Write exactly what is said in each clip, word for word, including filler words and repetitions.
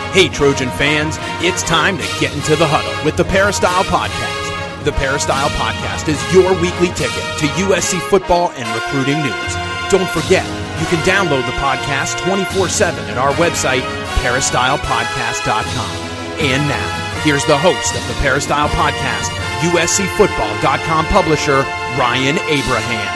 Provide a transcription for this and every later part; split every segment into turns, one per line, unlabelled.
Hey, Trojan fans, it's time to get into the huddle with the Peristyle Podcast. The Peristyle Podcast is your weekly ticket to U S C football and recruiting news. Don't forget, you can download the podcast twenty-four seven at our website, peristyle podcast dot com. And now, here's the host of the Peristyle Podcast, U S C football dot com publisher, Ryan Abraham.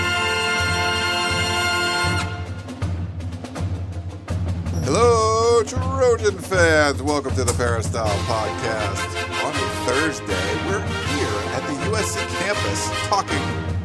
Hello, Trojan fans. Welcome to the Peristyle Podcast. On a Thursday, we're here at the U S C campus talking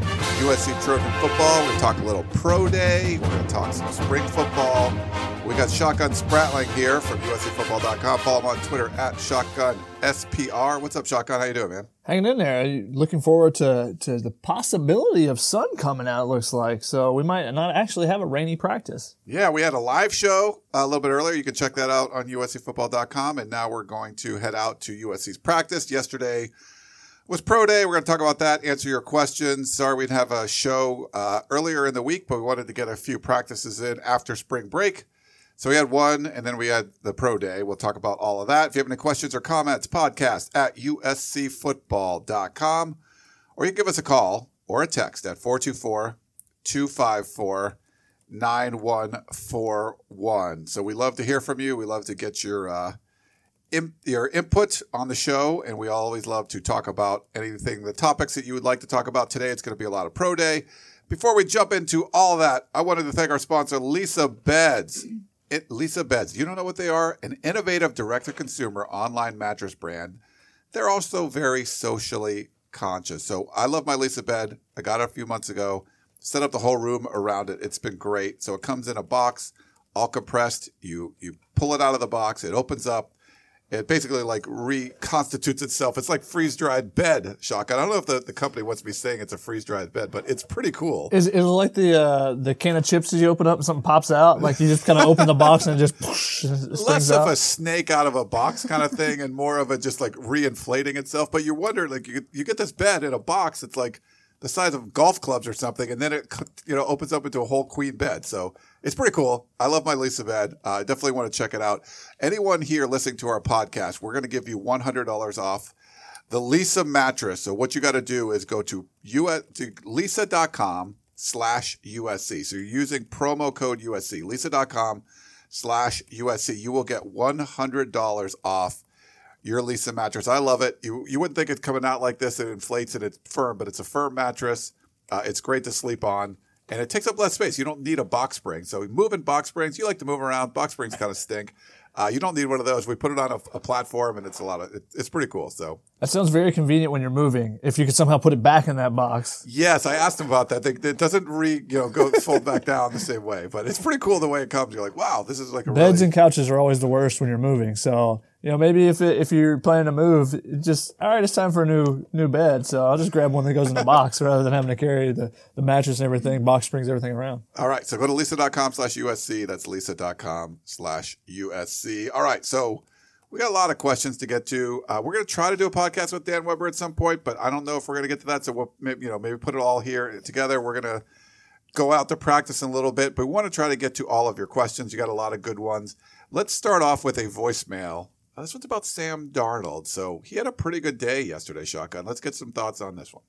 U S C Trojan football. We're talking a little pro day. We're going to talk some spring football. We got Shotgun Spratling here from U S C football dot com. Follow him on Twitter at Shotgun S P R. What's up, Shotgun? How you doing, man?
Hanging in there. Looking forward to, to the possibility of sun coming out, it looks like. So we might not actually have a rainy practice.
Yeah, we had a live show a little bit earlier. You can check that out on U S C football dot com. And now we're going to head out to U S C's practice. Yesterday was pro day. We're going to talk about that, answer your questions. Sorry we didn't have a show uh, earlier in the week, but we wanted to get a few practices in after spring break. So we had one, and then we had the pro day. We'll talk about all of that. If you have any questions or comments, podcast at U S C football dot com. Or you can give us a call or a text at four two four, two five four, nine one four one. So we love to hear from you. We love to get your uh, in, your input on the show, and we always love to talk about anything, the topics that you would like to talk about. Today it's going to be a lot of pro day. Before we jump into all that, I wanted to thank our sponsor, Lisa Beds. It, Lisa Beds, you don't know what they are? An innovative direct-to-consumer online mattress brand. They're also very socially conscious. So I love my Lisa bed. I got it a few months ago. Set up the whole room around it. It's been great. So it comes in a box, all compressed. You you pull it out of the box. It opens up. It basically like reconstitutes itself. It's like freeze-dried bed, Shotgun. I don't know if the, the company wants me saying it's a freeze-dried bed, but it's pretty cool.
Is, is it like the uh, the can of chips that you open up and something pops out? Like you just kind of open the box and it just whoosh, it
Less of
out?
a snake out of a box kind of thing and more of a just like re-inflating itself. But you wonder, like you, you get this bed in a box. It's like the size of golf clubs or something, and then it you know opens up into a whole queen bed. So it's pretty cool. I love my Lisa bed. I uh, definitely want to check it out. Anyone here listening to our podcast, we're going to give you one hundred dollars off the Lisa mattress. So what you got to do is go to, U- to lisa.com slash USC. So you're using promo code U S C, lisa.com slash USC. You will get one hundred dollars off your Lisa mattress. I love it. You you wouldn't think it's coming out like this. It inflates and it's firm, but it's a firm mattress. Uh, it's great to sleep on, and it takes up less space. You don't need a box spring. So moving box springs, you like to move around. Box springs kind of stink. Uh, you don't need one of those. We put it on a, a platform, and it's a lot of it, it's pretty cool. So
that sounds very convenient when you're moving. If you could somehow put it back in that box.
Yes, I asked him about that. They, it doesn't re you know go fold back down the same way, but it's pretty cool the way it comes. You're like, wow, this is like a
beds
really...
and couches are always the worst when you're moving. So. You know, maybe if it, if you're planning to move, just, all right, it's time for a new new bed. So I'll just grab one that goes in a box rather than having to carry the, the mattress and everything, box springs, everything around.
All right. So go to lisa.com slash USC. That's lisa.com slash USC. All right. So we got a lot of questions to get to. Uh, we're going to try to do a podcast with Dan Weber at some point, but I don't know if we're going to get to that. So we'll maybe, you know, maybe put it all here together. We're going to go out to practice in a little bit, but we want to try to get to all of your questions. You got a lot of good ones. Let's start off with a voicemail. This one's about Sam Darnold. So he had a pretty good day yesterday, Shotgun. Let's get some thoughts on this one.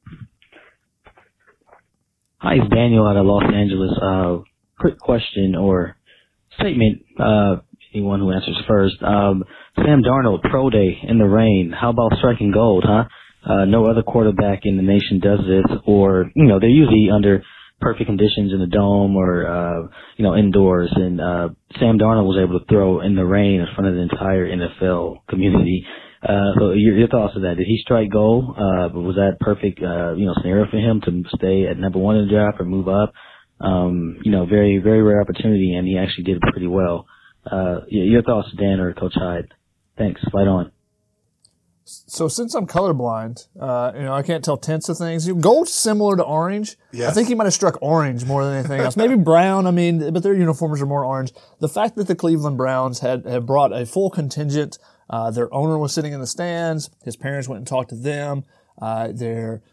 Hi, it's Daniel out of Los Angeles. Uh, quick question or statement, uh, anyone who answers first. Um, Sam Darnold, pro day in the rain. How about striking gold, huh? Uh, no other quarterback in the nation does this, or, you know, they're usually under perfect conditions in the dome or, uh, you know, indoors. And, uh, Sam Darnold was able to throw in the rain in front of the entire N F L community. Uh, so your, your thoughts on that? Did he strike gold? Uh, was that perfect, uh, you know, scenario for him to stay at number one in the draft or move up? Um, you know, very, very rare opportunity, and he actually did pretty well. Uh, your thoughts, Dan or Coach Hyde? Thanks. Fight on.
So since I'm colorblind, uh, you know, I can't tell tints of things. Gold's similar to orange.
Yes.
I think he might have struck orange more than anything else. Maybe brown, I mean, but their uniforms are more orange. The fact that the Cleveland Browns had, had brought a full contingent, uh, their owner was sitting in the stands, his parents went and talked to them, uh, their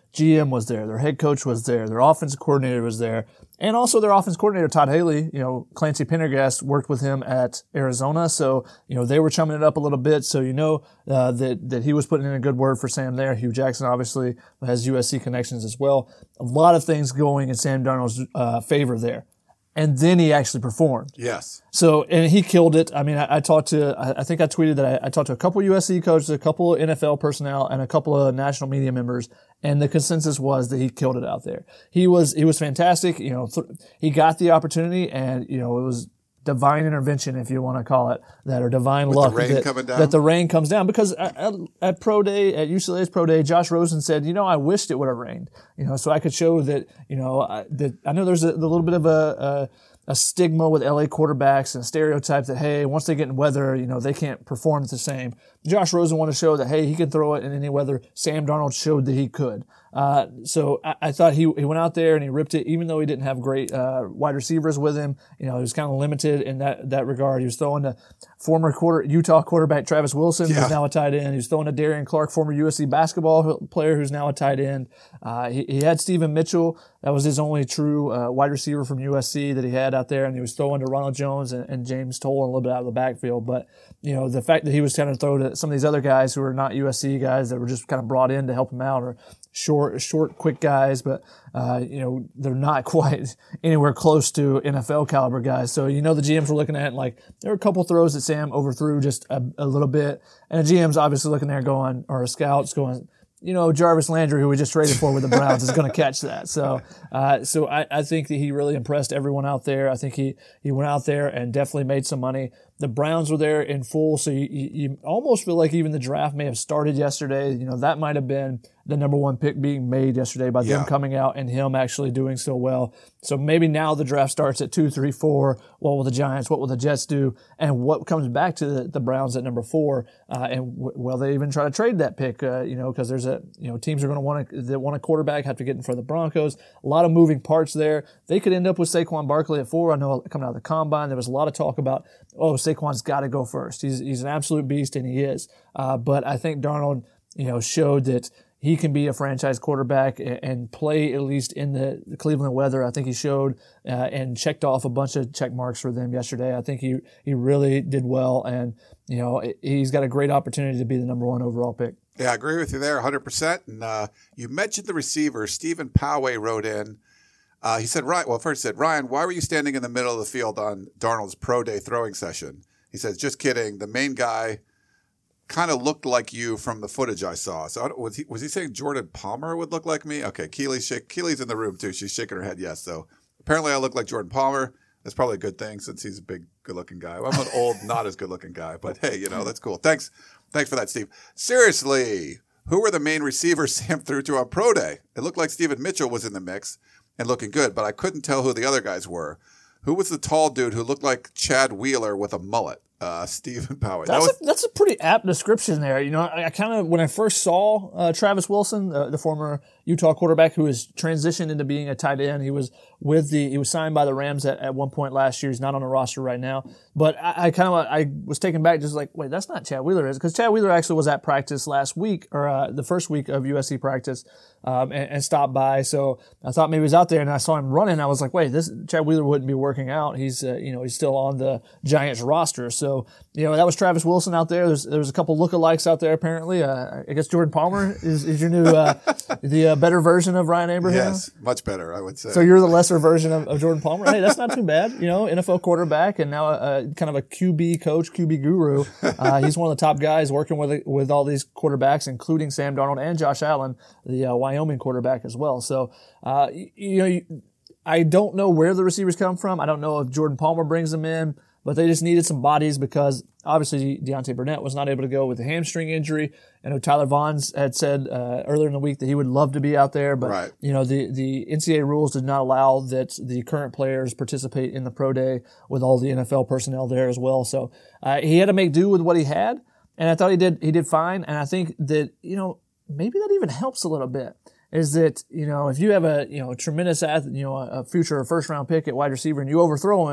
G M was there, their head coach was there, their offensive coordinator was there, and also their offense coordinator, Todd Haley. You know, Clancy Pendergast worked with him at Arizona, so, you know, they were chumming it up a little bit, so you know uh, that, that he was putting in a good word for Sam there. Hugh Jackson obviously has U S C connections as well. A lot of things going in Sam Darnold's uh, favor there. And then he actually performed.
Yes.
So, and he killed it. I mean, I, I talked to, I, I think I tweeted that I, I talked to a couple U S C coaches, a couple of N F L personnel, and a couple of national media members, and the consensus was that he killed it out there. He was, he was fantastic. You know, th- he got the opportunity, and, you know, it was divine intervention, if you want to call it that, or divine
With
luck
the rain
that,
coming down?
that the rain comes down. Because at, at, at Pro Day, at U C L A's Pro Day, Josh Rosen said, you know, I wished it would have rained, you know, so I could show that, you know, I, that I know there's a, a little bit of a, a a stigma with L A quarterbacks and a stereotype that, hey, once they get in weather, you know, they can't perform the same. Josh Rosen wanted to show that, hey, he can throw it in any weather. Sam Darnold showed that he could. Uh, so I, I thought he he went out there and he ripped it, even though he didn't have great uh, wide receivers with him. You know, he was kind of limited in that, that regard. He was throwing to former quarter Utah quarterback Travis Wilson,
Yeah.
who's now a tight end. He was throwing to Darian Clark, former U S C basketball player who's now a tight end. Uh, he, he had Stephen Mitchell. That was his only true uh, wide receiver from U S C that he had out there, and he was throwing to Ronald Jones and, and James Toll a little bit out of the backfield. But, you know, the fact that he was kind of throwing to some of these other guys who are not U S C guys that were just kind of brought in to help him out, or short, short, quick guys, but, uh, you know, they're not quite anywhere close to N F L caliber guys. So, you know, the G Ms were looking at, like, there were a couple throws that Sam overthrew just a, a little bit, and the G M's obviously looking there going, or scouts going, you know, Jarvis Landry, who we just traded for with the Browns, is going to catch that. So, uh, so I, I think that he really impressed everyone out there. I think he, he went out there and definitely made some money. The Browns were there in full, so you, you, you almost feel like even the draft may have started yesterday. You know, that might have been the number one pick being made yesterday by them
Yeah.
coming out and him actually doing so well. So maybe now the draft starts at two, three, four. What will the Giants, what will the Jets do? And what comes back to the, the Browns at number four? Uh, and w- will they even try to trade that pick? Uh, you know, because there's a, you know, teams are going to want to, that want a quarterback have to get in front of the Broncos. A lot of moving parts there. They could end up with Saquon Barkley at four. I know coming out of the combine, there was a lot of talk about, oh, Saquon's got to go first. He's, he's an absolute beast, and he is. Uh, but I think Darnold, you know, showed that he can be a franchise quarterback and, and play at least in the, the Cleveland weather. I think he showed uh, and checked off a bunch of check marks for them yesterday. I think he, he really did well, and, you know, he's got a great opportunity to be the number one overall pick.
Yeah, I agree with you there one hundred percent. And uh, you mentioned the receiver. Stephen Poway wrote in. Uh, he said, Ryan, well, first he said, Ryan, why were you standing in the middle of the field on Darnold's pro day throwing session? He says, just kidding. The main guy kind of looked like you from the footage I saw. So I don't- was he was he saying Jordan Palmer would look like me? Okay, Keely's, shake, Keely's in the room too. She's shaking her head yes. So apparently I look like Jordan Palmer. That's probably a good thing since he's a big, good-looking guy. I'm an old, not as good-looking guy. But, hey, you know, that's cool. Thanks Thanks for that, Steve. Seriously, who were the main receivers Sam threw to on pro day? It looked like Stephen Mitchell was in the mix and looking good, but I couldn't tell who the other guys were. Who was the tall dude who looked like Chad Wheeler with a mullet? Uh, Stephen Poway. That
That's,
was
a, that's a pretty apt description there. You know, I, I kind of, when I first saw uh, Travis Wilson, uh, the former Utah quarterback who has transitioned into being a tight end, he was with the, he was signed by the Rams at, at one point last year. He's not on the roster right now. But I, I kind of, I was taken back just like, wait, that's not Chad Wheeler, is it? Because Chad Wheeler actually was at practice last week, or uh, the first week of U S C practice, um, and, and stopped by. So I thought maybe he was out there, and I saw him running. I was like, wait, this Chad Wheeler wouldn't be working out. He's, uh, you know, he's still on the Giants roster. So, you know, that was Travis Wilson out there. There's there's a couple lookalikes out there apparently. Uh, I guess Jordan Palmer is, is your new uh, the uh, better version of Ryan Abraham.
yes, much better, I would say.
So you're the lesser version of, of Jordan Palmer. Hey, that's not too bad. You know, N F L quarterback and now a, a kind of a Q B coach, Q B guru. Uh, he's one of the top guys working with with all these quarterbacks, including Sam Darnold and Josh Allen, the uh, Wyoming quarterback as well. So uh, you, you know. You, I don't know where the receivers come from. I don't know if Jordan Palmer brings them in, but they just needed some bodies because obviously Deontay Burnett was not able to go with a hamstring injury. I know Tyler Vaughns had said uh, earlier in the week that he would love to be out there, but
Right.
you know the, the N C double A rules did not allow that the current players participate in the pro day with all the N F L personnel there as well. So uh, he had to make do with what he had, and I thought he did he did fine. And I think that you know maybe that even helps a little bit. Is that, you know, if you have a, you know, a tremendous athlete, you know, a future first round pick at wide receiver and you overthrow him,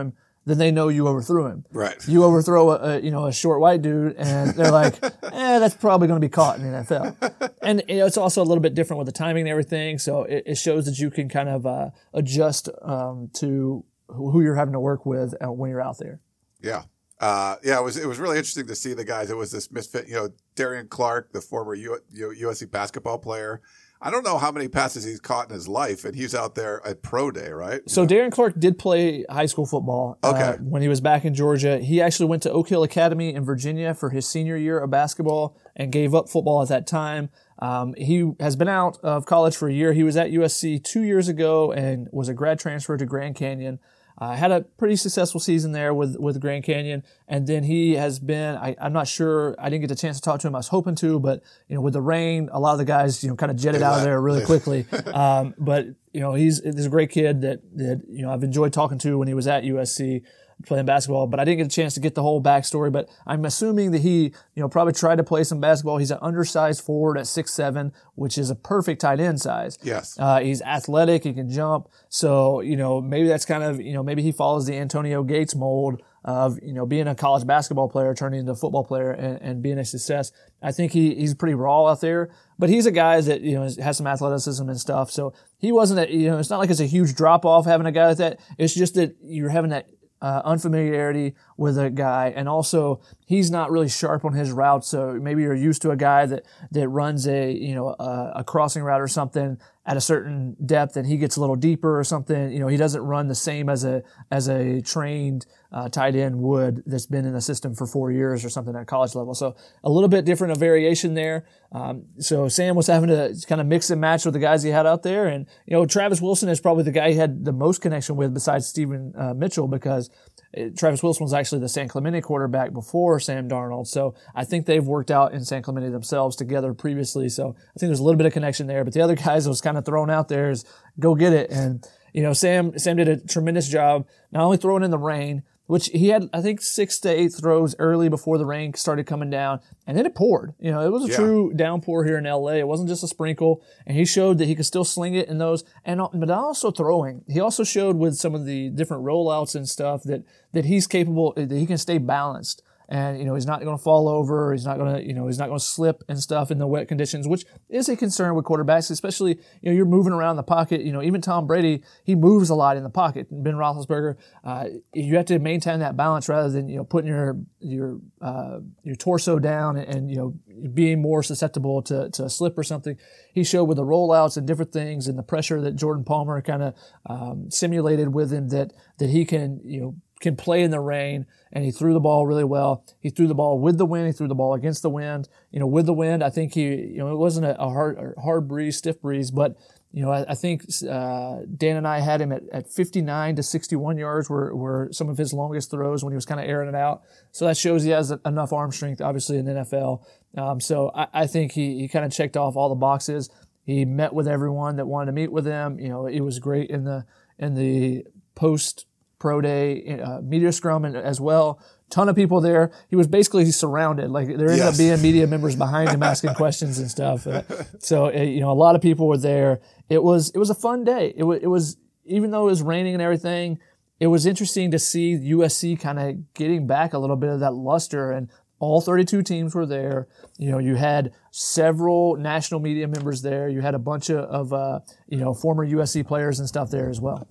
then they know you overthrew him.
Right.
You overthrow a, a you know a short white dude, and they're like, eh, that's probably going to be caught in the N F L. And you know, it's also a little bit different with the timing and everything, so it, it shows that you can kind of uh, adjust um, to who you're having to work with when you're out there.
Yeah. Uh, yeah, it was it was really interesting to see the guys. It was this misfit, you know, Darian Clark, the former U, U, USC basketball player. I don't know how many passes he's caught in his life, and he's out there at pro day, right?
So yeah. Darian Clark did play high school football
okay.
uh, when he was back in Georgia. He actually went to Oak Hill Academy in Virginia for his senior year of basketball and gave up football at that time. Um, he has been out of college for a year. He was at U S C two years ago and was a grad transfer to Grand Canyon. Uh, had a pretty successful season there with, with Grand Canyon, and then he has been, I, I'm not sure, I didn't get the chance to talk to him, I was hoping to, but, you know, with the rain, a lot of the guys, you know, kind of jetted out of there really quickly. um, but, you know, he's, he's a great kid that, that, you know, I've enjoyed talking to when he was at U S C playing basketball, but I didn't get a chance to get the whole backstory, but I'm assuming that he, you know, probably tried to play some basketball. He's an undersized forward at six seven, which is a perfect tight end size.
Yes.
Uh, he's athletic. He can jump. So, you know, maybe that's kind of, you know, maybe he follows the Antonio Gates mold of, you know, being a college basketball player, turning into a football player and, and being a success. I think he, he's pretty raw out there, but he's a guy that, you know, has some athleticism and stuff. So he wasn't, a, you know, it's not like it's a huge drop off having a guy like that. It's just that you're having that Uh, unfamiliarity with a guy, and also he's not really sharp on his route. So maybe you're used to a guy that that runs a you know a, a crossing route or something at a certain depth, and he gets a little deeper or something. You know, he doesn't run the same as a as a trained uh, tight end would that's been in the system for four years or something at college level. So a little bit different, a variation there. Um, so Sam was having to kind of mix and match with the guys he had out there, and you know Travis Wilson is probably the guy he had the most connection with besides Stephen uh, Mitchell, because Travis Wilson was actually the San Clemente quarterback before Sam Darnold. So I think they've worked out in San Clemente themselves together previously. So I think there's a little bit of connection there. But the other guys that was kind of thrown out there is go get it. And, you know, Sam Sam did a tremendous job not only throwing in the rain, which he had, I think, six to eight throws early before the rain started coming down. And then it poured. You know, it was a
yeah.
true downpour here in L A. It wasn't just a sprinkle. And he showed that he could still sling it in those. And but also throwing. He also showed with some of the different rollouts and stuff that, that he's capable, that he can stay balanced. And, you know, he's not going to fall over. He's not going to, you know, he's not going to slip and stuff in the wet conditions, which is a concern with quarterbacks, especially, you know, you're moving around the pocket. You know, even Tom Brady, he moves a lot in the pocket. Ben Roethlisberger, uh, you have to maintain that balance rather than, you know, putting your, your, uh, your torso down and, and, you know, being more susceptible to, to a slip or something. He showed with the rollouts and different things and the pressure that Jordan Palmer kind of, um, simulated with him that, that he can, you know, can play in the rain, and he threw the ball really well. He threw the ball with the wind. He threw the ball against the wind. You know, with the wind, I think he, you know, it wasn't a, a hard, a hard breeze, stiff breeze, but, you know, I, I think uh, Dan and I had him at, at fifty-nine to sixty-one yards were, were some of his longest throws when he was kind of airing it out. So that shows he has enough arm strength, obviously, in the N F L. Um, so I, I think he, he kind of checked off all the boxes. He met with everyone that wanted to meet with him. You know, it was great in the in the post pro day uh, media scrum and as well. Ton of people there. He was basically surrounded. Like there ended
yes.
up being media members behind him asking questions and stuff. Uh, so uh, you know, a lot of people were there. It was it was a fun day. It was it was even though it was raining and everything. It was interesting to see U S C kind of getting back a little bit of that luster, and all thirty-two teams were there. You know, you had several national media members there. You had a bunch of, of uh, you know former U S C players and stuff there as well.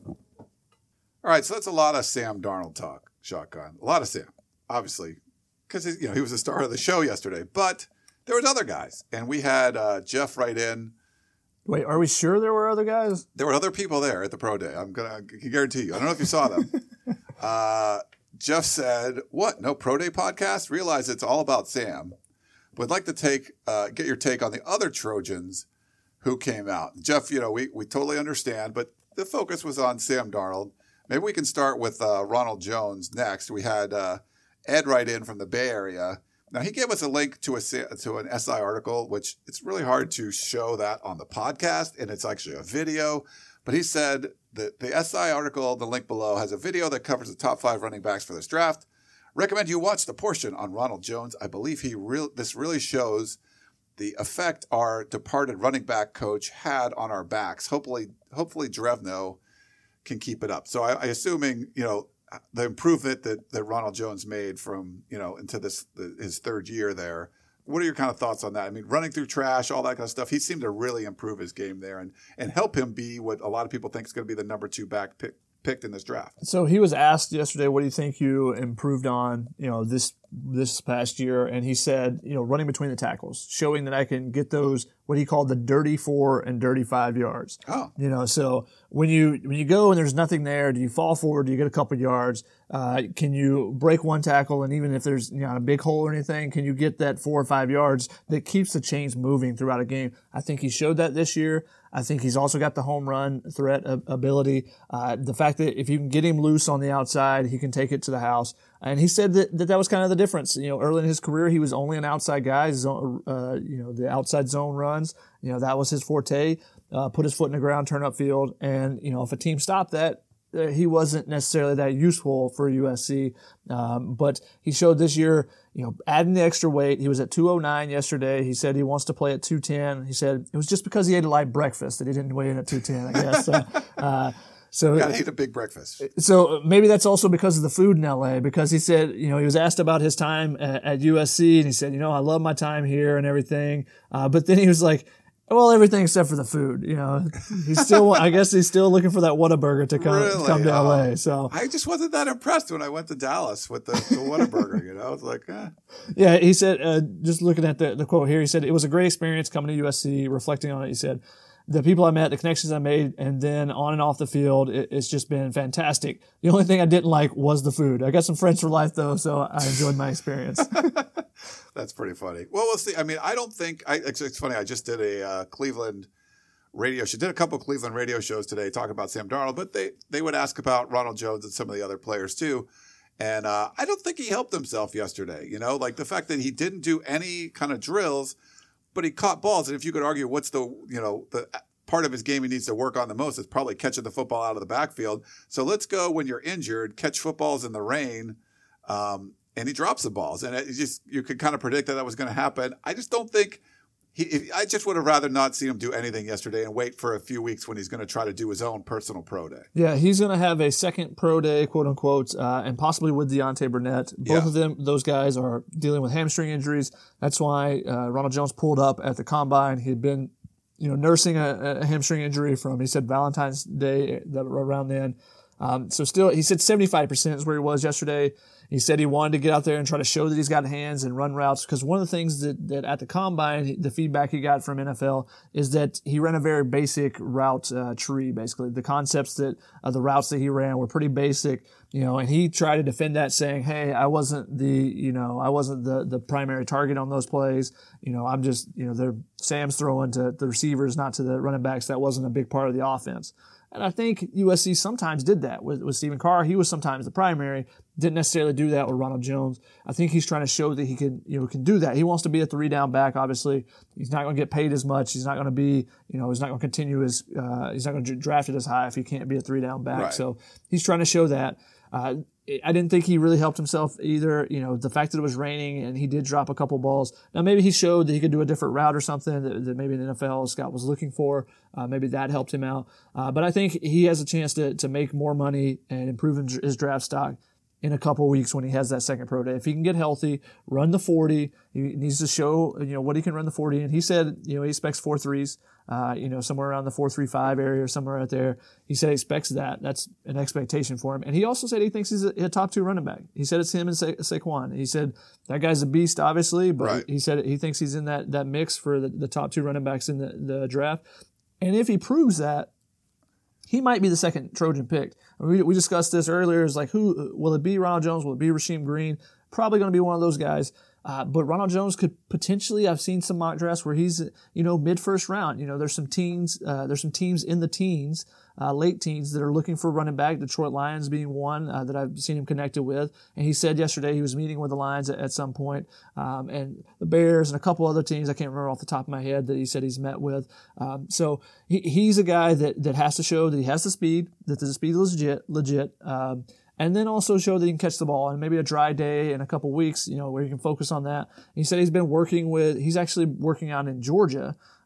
All right, so that's a lot of Sam Darnold talk, Shotgun. A lot of Sam, obviously, because you know he was the star of the show yesterday. But there was other guys, and we had uh, Jeff write in.
Wait, are we sure there were other guys?
There were other people there at the pro day. I'm gonna I can guarantee you. I don't know if you saw them. uh, Jeff said, "What? No pro day podcast? Realize it's all about Sam. Would like to take uh, get your take on the other Trojans who came out." Jeff, you know we we totally understand, but the focus was on Sam Darnold. Maybe we can start with uh, Ronald Jones next. We had uh, Ed write in from the Bay Area. Now, he gave us a link to a to an S I article, which it's really hard to show that on the podcast, and it's actually a video. But he said that the S I article, the link below, has a video that covers the top five running backs for this draft. Recommend you watch the portion on Ronald Jones. I believe he real this really shows the effect our departed running back coach had on our backs. Hopefully, hopefully Drevno can keep it up. So I, I assuming, you know, the improvement that, that Ronald Jones made from, you know, into this the, his third year there. What are your kind of thoughts on that? I mean, running through trash, all that kind of stuff. He seemed to really improve his game there and, and help him be what a lot of people think is going to be the number two back pick, picked in this draft.
So he was asked yesterday, what do you think you improved on, you know, this this past year? And he said, you know, running between the tackles, showing that I can get those, what he called the dirty four and dirty five yards.
Oh.
You know, so when you when you go and there's nothing there, do you fall forward? Do you get a couple yards? Uh, can you break one tackle? And even if there's, you know, a big hole or anything, can you get that four or five yards that keeps the chains moving throughout a game? I think he showed that this year. I think he's also got the home run threat ability. Uh, the fact that if you can get him loose on the outside, he can take it to the house. And he said that, that that was kind of the difference. You know, early in his career, he was only an outside guy. Zone, uh, you know, the outside zone runs, you know, that was his forte. Uh, put his foot in the ground, turn upfield. And, you know, if a team stopped that, uh, he wasn't necessarily that useful for U S C. Um, but he showed this year, you know, adding the extra weight. He was at two oh nine yesterday. He said he wants to play at two ten. He said it was just because he ate a light breakfast that he didn't weigh in at two ten, I guess. So, uh, So
gotta eat a big breakfast.
So maybe that's also because of the food in L A, because he said, you know, he was asked about his time at, at U S C, and he said, you know, I love my time here and everything. Uh, but then he was like, well, everything except for the food. You know, he's still, I guess he's still looking for that Whataburger to come,
really?
to, come to
oh,
L A. So
I just wasn't that impressed when I went to Dallas with the, the Whataburger, you know, it's like, eh.
Yeah, he said, uh, just looking at the, the quote here, he said, it was a great experience coming to U S C. Reflecting on it, he said, the people I met, the connections I made, and then on and off the field, it, it's just been fantastic. The only thing I didn't like was the food. I got some friends for life, though, so I enjoyed my experience.
That's pretty funny. Well, we'll see. I mean, I don't think I, – it's, it's funny. I just did a uh, Cleveland radio show. Did a couple of Cleveland radio shows today talking about Sam Darnold, but they, they would ask about Ronald Jones and some of the other players too. And uh, I don't think he helped himself yesterday. You know, like the fact that he didn't do any kind of drills – but he caught balls, and if you could argue what's the, you know, the part of his game he needs to work on the most, is probably catching the football out of the backfield. So let's go when you're injured, catch footballs in the rain, um, and he drops the balls. And it just, you could kind of predict that that was going to happen. I just don't think he, if, I just would have rather not seen him do anything yesterday and wait for a few weeks when he's going to try to do his own personal pro day.
Yeah, he's going to have a second pro day, quote unquote, uh, and possibly with Deontay Burnett. Both
yeah.
of them, those guys are dealing with hamstring injuries. That's why uh, Ronald Jones pulled up at the combine. He'd been, you know, nursing a, a hamstring injury from, he said, Valentine's Day, that around then. Um, so still, he said seventy-five percent is where he was yesterday. He said he wanted to get out there and try to show that he's got hands and run routes, because one of the things that, that at the combine, the feedback he got from N F L is that he ran a very basic route uh, tree, basically. The concepts that uh, the routes that he ran were pretty basic, you know, and he tried to defend that, saying, hey, I wasn't the, you know, I wasn't the, the primary target on those plays. You know, I'm just, you know, they're Sam's throwing to the receivers, not to the running backs. That wasn't a big part of the offense. And I think U S C sometimes did that with, with Stephen Carr. He was sometimes the primary, didn't necessarily do that with Ronald Jones. I think he's trying to show that he can, you know, can do that. He wants to be a three down back, obviously. He's not going to get paid as much. He's not going to be, you know, he's not going to continue his, uh, he's not going to draft it as high if he can't be a three down back.
Right.
So he's trying to show that. Uh, I didn't think he really helped himself either. You know, the fact that it was raining and he did drop a couple balls. Now, maybe he showed that he could do a different route or something that, that maybe an N F L scout was looking for. Uh, maybe that helped him out. Uh, but I think he has a chance to, to make more money and improve his draft stock in a couple weeks when he has that second pro day. If he can get healthy, run the forty, he needs to show, you know, what he can run the forty. And he said, you know, he expects four threes, uh, you know, somewhere around the four three five area or somewhere right there. He said he expects that. That's an expectation for him. And he also said he thinks he's a, a top two running back. He said it's him and Sa- Saquon. He said that guy's a beast, obviously, but
right.
he said he thinks he's in that, that mix for the, the top two running backs in the, the draft. And if he proves that, he might be the second Trojan picked. We, we discussed this earlier. It's like, who will it be? Ronald Jones? Will it be Rasheem Green? Probably going to be one of those guys. Uh, but Ronald Jones could potentially, I've seen some mock drafts where he's, you know, mid first round. You know, there's some teams, uh, there's some teams in the teens, uh, late teens that are looking for running back. Detroit Lions being one uh, that I've seen him connected with. And he said yesterday he was meeting with the Lions at, at some point, um, and the Bears and a couple other teams. I can't remember off the top of my head that he said he's met with. Um, so he, he's a guy that that has to show that he has the speed, that the speed is legit, legit. Um, And then also show that he can catch the ball, and maybe a dry day in a couple weeks, you know, where you can focus on that. He said he's been working with, he's actually working out in Georgia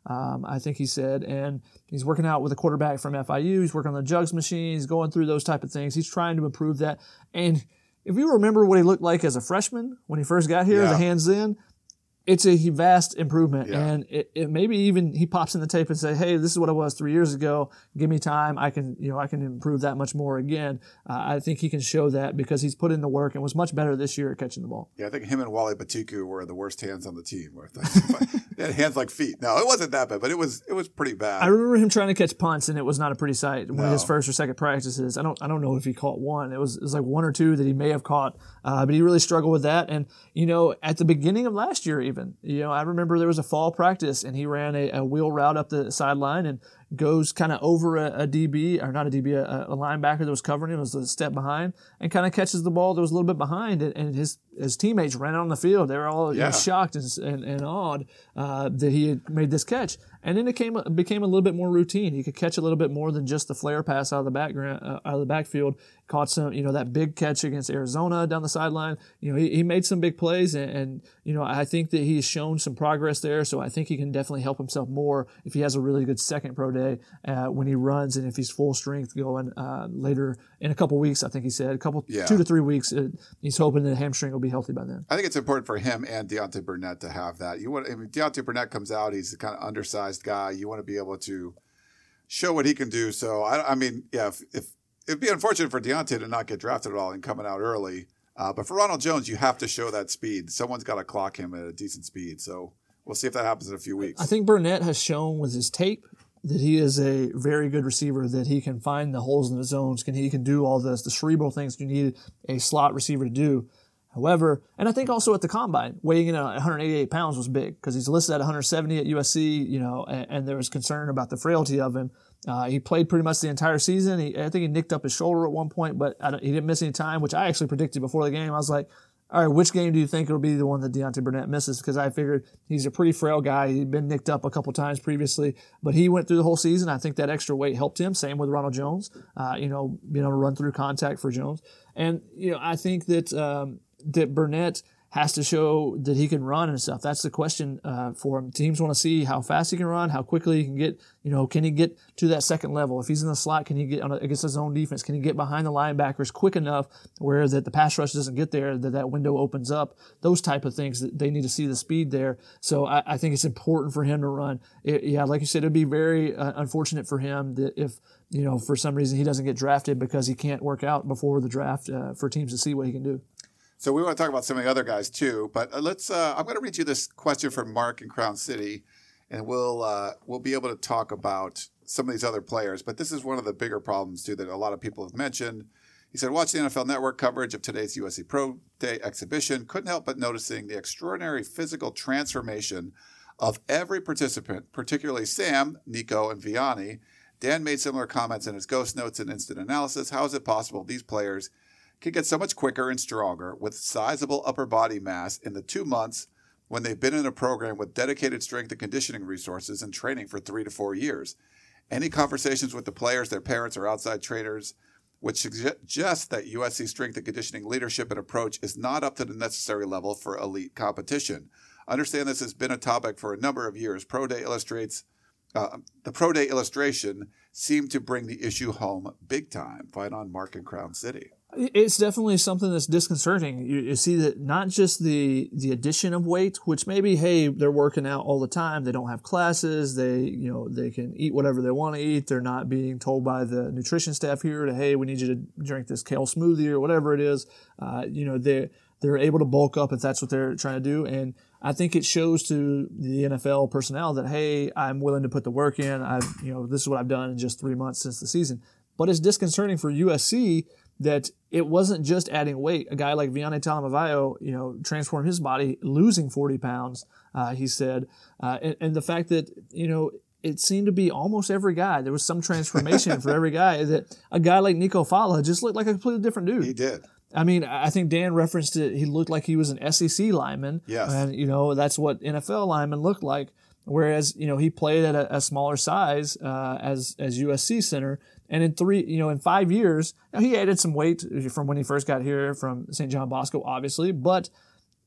Um, I think he said, and he's working out with a quarterback from F I U. He's working on the jugs machine. He's going through those type of things. He's trying to improve that. And if you remember what he looked like as a freshman when he first got here,
yeah.
the hands in, it's a vast improvement.
Yeah.
And it, it maybe even he pops in the tape and say, hey, this is what I was three years ago. Give me time. I can, you know, I can improve that much more again. Uh, I think he can show that because he's put in the work and was much better this year at catching the ball.
Yeah, I think him and Wally Batiku were the worst hands on the team. They had hands like feet. No, it wasn't that bad, but it was it was pretty bad.
I remember him trying to catch punts, and it was not a pretty sight. One
no.
of his first or second practices. I don't I don't know if he caught one. It was it was like one or two that he may have caught, uh, but he really struggled with that. And you know, at the beginning of last year, even you know, I remember there was a fall practice, and he ran a, a wheel route up the sideline and goes kind of over a, a D B, or not a D B, a, a linebacker that was covering him, was a step behind, and kind of catches the ball that was a little bit behind, and, and his his teammates ran out on the field. They were all
yeah.
you know, shocked and, and, and awed uh, that he had made this catch. And then it came became a little bit more routine. He could catch a little bit more than just the flare pass out of the background, uh, out of the backfield. Caught some, you know, that big catch against Arizona down the sideline. You know, he, he made some big plays, and, and you know, I think that he's shown some progress there. So I think he can definitely help himself more if he has a really good second pro day uh, when he runs, and if he's full strength going uh, later in a couple weeks. I think he said a couple,
yeah.
two to three weeks. Uh, he's hoping that the hamstring will be healthy by then.
I think it's important for him and Deontay Burnett to have that. You want, I mean, Deontay Burnett comes out, he's the kind of undersized guy. You want to be able to show what he can do. So I, I mean, yeah, if, if it'd be unfortunate for Deontay to not get drafted at all and coming out early. Uh, but for Ronald Jones, you have to show that speed. Someone's got to clock him at a decent speed. So we'll see if that happens in a few weeks.
I think Burnett has shown with his tape that he is a very good receiver, that he can find the holes in the zones, can he can do all this, the cerebral things you need a slot receiver to do. However, and I think also at the combine, weighing in at one hundred eighty-eight pounds was big because he's listed at one hundred seventy at U S C, you know, and, and there was concern about the frailty of him. Uh, he played pretty much the entire season. He, I think he nicked up his shoulder at one point, but I don't, he didn't miss any time, which I actually predicted before the game. I was like, all right, which game do you think will be the one that Deontay Burnett misses? Because I figured he's a pretty frail guy. He'd been nicked up a couple times previously, but he went through the whole season. I think that extra weight helped him. Same with Ronald Jones, uh, you know, being able to run through contact for Jones. And, you know, I think that, um, that Burnett has to show that he can run and stuff. That's the question uh, for him. Teams want to see how fast he can run, how quickly he can get, you know, can he get to that second level? If he's in the slot, can he get on a, against his own defense? Can he get behind the linebackers quick enough where that the pass rush doesn't get there, that that window opens up? Those type of things that they need to see the speed there. So I, I think it's important for him to run. It, yeah, like you said, it'd be very uh, unfortunate for him that if, you know, for some reason he doesn't get drafted because he can't work out before the draft uh, for teams to see what he can do.
So we want to talk about some of the other guys too, but let's. Uh, I'm going to read you this question from Mark in Crown City, and we'll uh, we'll be able to talk about some of these other players. But this is one of the bigger problems too that a lot of people have mentioned. He said, "Watch the N F L Network coverage of today's U S C Pro Day exhibition. Couldn't help but noticing the extraordinary physical transformation of every participant, particularly Sam, Nico, and Vianney. Dan made similar comments in his Ghost Notes and Instant Analysis. How is it possible these players can get so much quicker and stronger with sizable upper body mass in the two months when they've been in a program with dedicated strength and conditioning resources and training for three to four years? Any conversations with the players, their parents, or outside trainers which suggest that U S C strength and conditioning leadership and approach is not up to the necessary level for elite competition? Understand this has been a topic for a number of years. Pro Day illustrates uh, the Pro Day illustration seemed to bring the issue home big time." Find on Mark in Crown City.
It's definitely something that's disconcerting. You, you see that not just the the addition of weight, which maybe, hey, they're working out all the time. They don't have classes. They, you know, they can eat whatever they want to eat. They're not being told by the nutrition staff here to, hey, we need you to drink this kale smoothie or whatever it is. Uh, you know, they they're able to bulk up if that's what they're trying to do. And I think it shows to the N F L personnel that, hey, I'm willing to put the work in. I've, you know, this is what I've done in just three months since the season. But it's disconcerting for U S C that it wasn't just adding weight. A guy like Vianney Talamavayo, you know, transformed his body, losing forty pounds, uh, he said. Uh, and, and the fact that, you know, it seemed to be almost every guy. There was some transformation for every guy. That a guy like Nico Fala just looked like a completely different dude.
He did.
I mean, I think Dan referenced it. He looked like he was an S E C lineman.
Yes.
And, you know, that's what N F L linemen look like. Whereas, you know, he played at a, a smaller size uh, as as U S C center. And in three, you know, in five years, now he added some weight from when he first got here from Saint John Bosco, obviously. But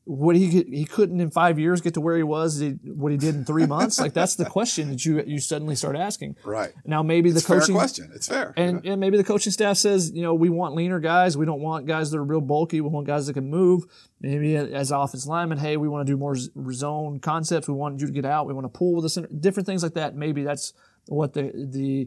Would he he couldn't in five years get to where he was? What he did in three months? Like that's the question that you you suddenly start asking.
Right
now, maybe the
it's
coaching
fair question. It's fair,
and,
yeah.
and maybe the coaching staff says, you know, we want leaner guys. We don't want guys that are real bulky. We want guys that can move. Maybe as offensive linemen, hey, we want to do more zone concepts. We want you to get out. We want to pull with the center. Different things like that. Maybe that's what the the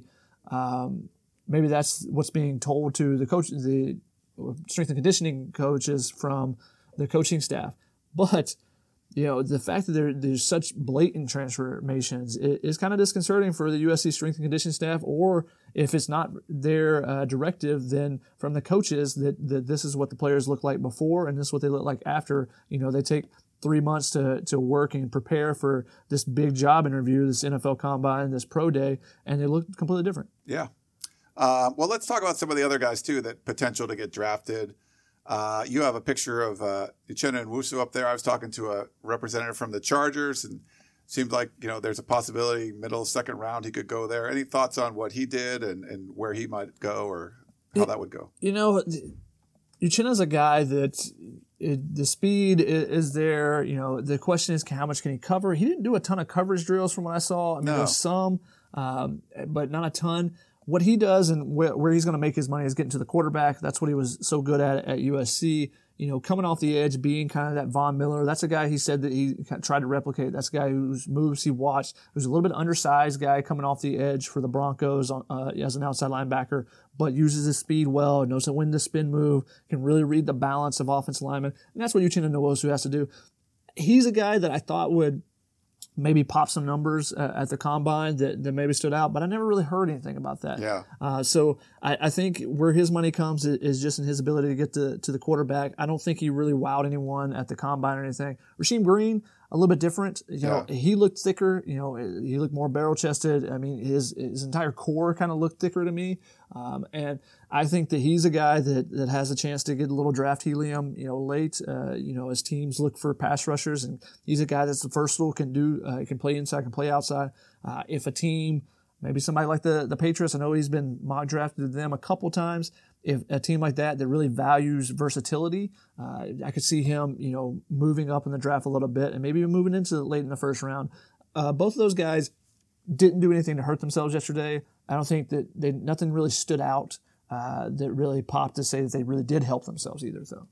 um, maybe that's what's being told to the coach, the strength and conditioning coaches from the coaching staff. But, you know, the fact that there, there's such blatant transformations is, is kind of disconcerting for the U S C strength and conditioning staff, or if it's not their uh, directive, then from the coaches that, that this is what the players look like before and this is what they look like after. You know, they take three months to, to work and prepare for this big job interview, this N F L Combine, this pro day, and they look completely different.
Yeah. Uh, well, let's talk about some of the other guys, too, that potential to get drafted. Uh, you have a picture of uh, Uchenna Nwosu up there. I was talking to a representative from the Chargers, and it seemed like, you know, there's a possibility middle second round he could go there. Any thoughts on what he did and, and where he might go or how that would go?
You know, Uchenna's a guy that it, the speed is there. You know, the question is how much can he cover? He didn't do a ton of coverage drills from what I saw. I mean,
no.
there's some, um, but not a ton. What he does and wh- where he's going to make his money is getting to the quarterback. That's what he was so good at at U S C. You know, coming off the edge, being kind of that Von Miller. That's a guy he said that he tried to replicate. That's a guy whose moves he watched. Who's a little bit undersized guy coming off the edge for the Broncos on, uh, as an outside linebacker, but uses his speed well, knows when to spin move, can really read the balance of offensive linemen. And that's what Uchenna Nwosu has to do. He's a guy that I thought would maybe pop some numbers uh, at the combine that, that maybe stood out, but I never really heard anything about that.
Yeah.
Uh, so I, I think where his money comes is, is just in his ability to get to, to the quarterback. I don't think he really wowed anyone at the combine or anything. Rasheem Green, a little bit different. You know,
yeah.
he looked thicker. You know, he looked more barrel chested. I mean, his his entire core kind of looked thicker to me. Um, and I think that he's a guy that, that has a chance to get a little draft helium, you know, late, uh, you know, as teams look for pass rushers. And he's a guy that's versatile, can do, uh, can play inside, can play outside. Uh, if a team, maybe somebody like the, the Patriots, I know he's been mock drafted to them a couple times. If a team like that that really values versatility, uh, I could see him, you know, moving up in the draft a little bit and maybe moving into late in the first round. Uh, both of those guys didn't do anything to hurt themselves yesterday. I don't think that they nothing really stood out uh, that really popped to say that they really did help themselves either. So,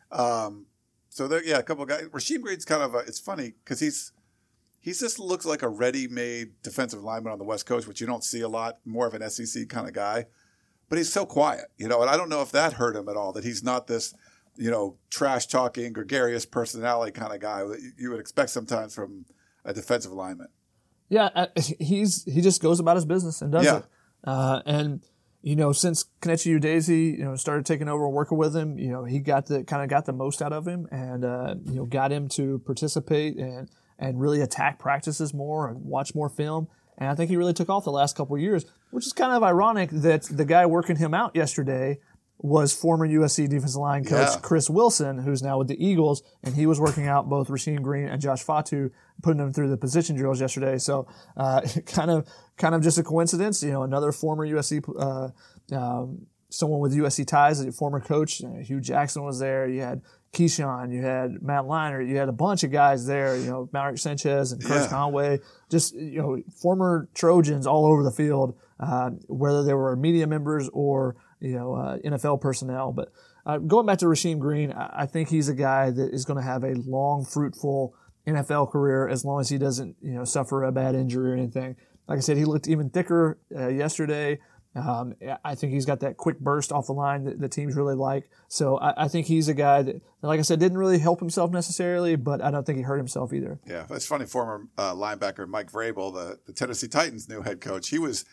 um, so there, yeah, a couple of guys. Rasheem Green's kind of a, it's funny because he's he just looks like a ready-made defensive lineman on the West Coast, which you don't see a lot. More of an S E C kind of guy. But he's so quiet, you know, and I don't know if that hurt him at all, that he's not this, you know, trash-talking, gregarious personality kind of guy that you would expect sometimes from a defensive lineman.
Yeah, he's he just goes about his business and does
yeah.
it. Uh, and, you know, since Kelechi Udeze, you know, started taking over and working with him, you know, he got the kind of got the most out of him and, uh, you know, got him to participate and, and really attack practices more and watch more film. And I think he really took off the last couple of years, which is kind of ironic that the guy working him out yesterday was former U S C defensive line coach
yeah.
Chris Wilson, who's now with the Eagles, and he was working out both Rasheem Green and Josh Fatu, putting them through the position drills yesterday. So uh, kind of kind of just a coincidence. You know, another former U S C, uh, um, someone with U S C ties, a former coach, uh, Hugh Jackson was there. You had Keyshawn, you had Matt Leinart, you had a bunch of guys there, you know, Marek Sanchez and Chris
yeah.
Conway, just, you know, former Trojans all over the field, uh, whether they were media members or, you know, uh, N F L personnel. But uh, going back to Rasheem Green, I, I think he's a guy that is going to have a long, fruitful N F L career as long as he doesn't, you know, suffer a bad injury or anything. Like I said, he looked even thicker uh, yesterday. Um, I think he's got that quick burst off the line that the teams really like. So I, I think he's a guy that, like I said, didn't really help himself necessarily, but I don't think he hurt himself either.
Yeah, it's funny. Former uh, linebacker Mike Vrabel, the, the Tennessee Titans' new head coach, he was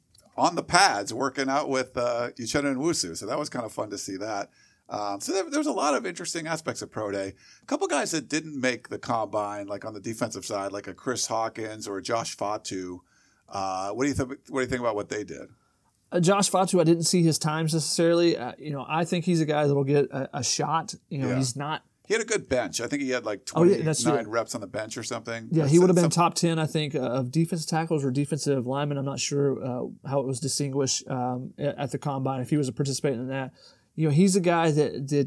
on the pads working out with uh, Uchenna Nwosu. So that was kind of fun to see that. Um, so there, there was a lot of interesting aspects of Pro Day. A couple guys that didn't make the combine, like on the defensive side, like a Chris Hawkins or a Josh Fatu. Uh, what do you think? What do you think about what they did?
Uh, Josh Fatu, I didn't see his times necessarily. Uh, you know, I think he's a guy that'll get a, a shot. You know,
Yeah.
he's not.
He had a good bench. I think he had like
Oh, yeah,
twenty-nine
that's-
reps on the bench or something.
Yeah,
That's-
he would have been
some-
top ten, I think, uh, of defensive tackles or defensive linemen. I'm not sure uh, how it was distinguished um, at, at the combine if he was participating in that. You know, he's a guy that that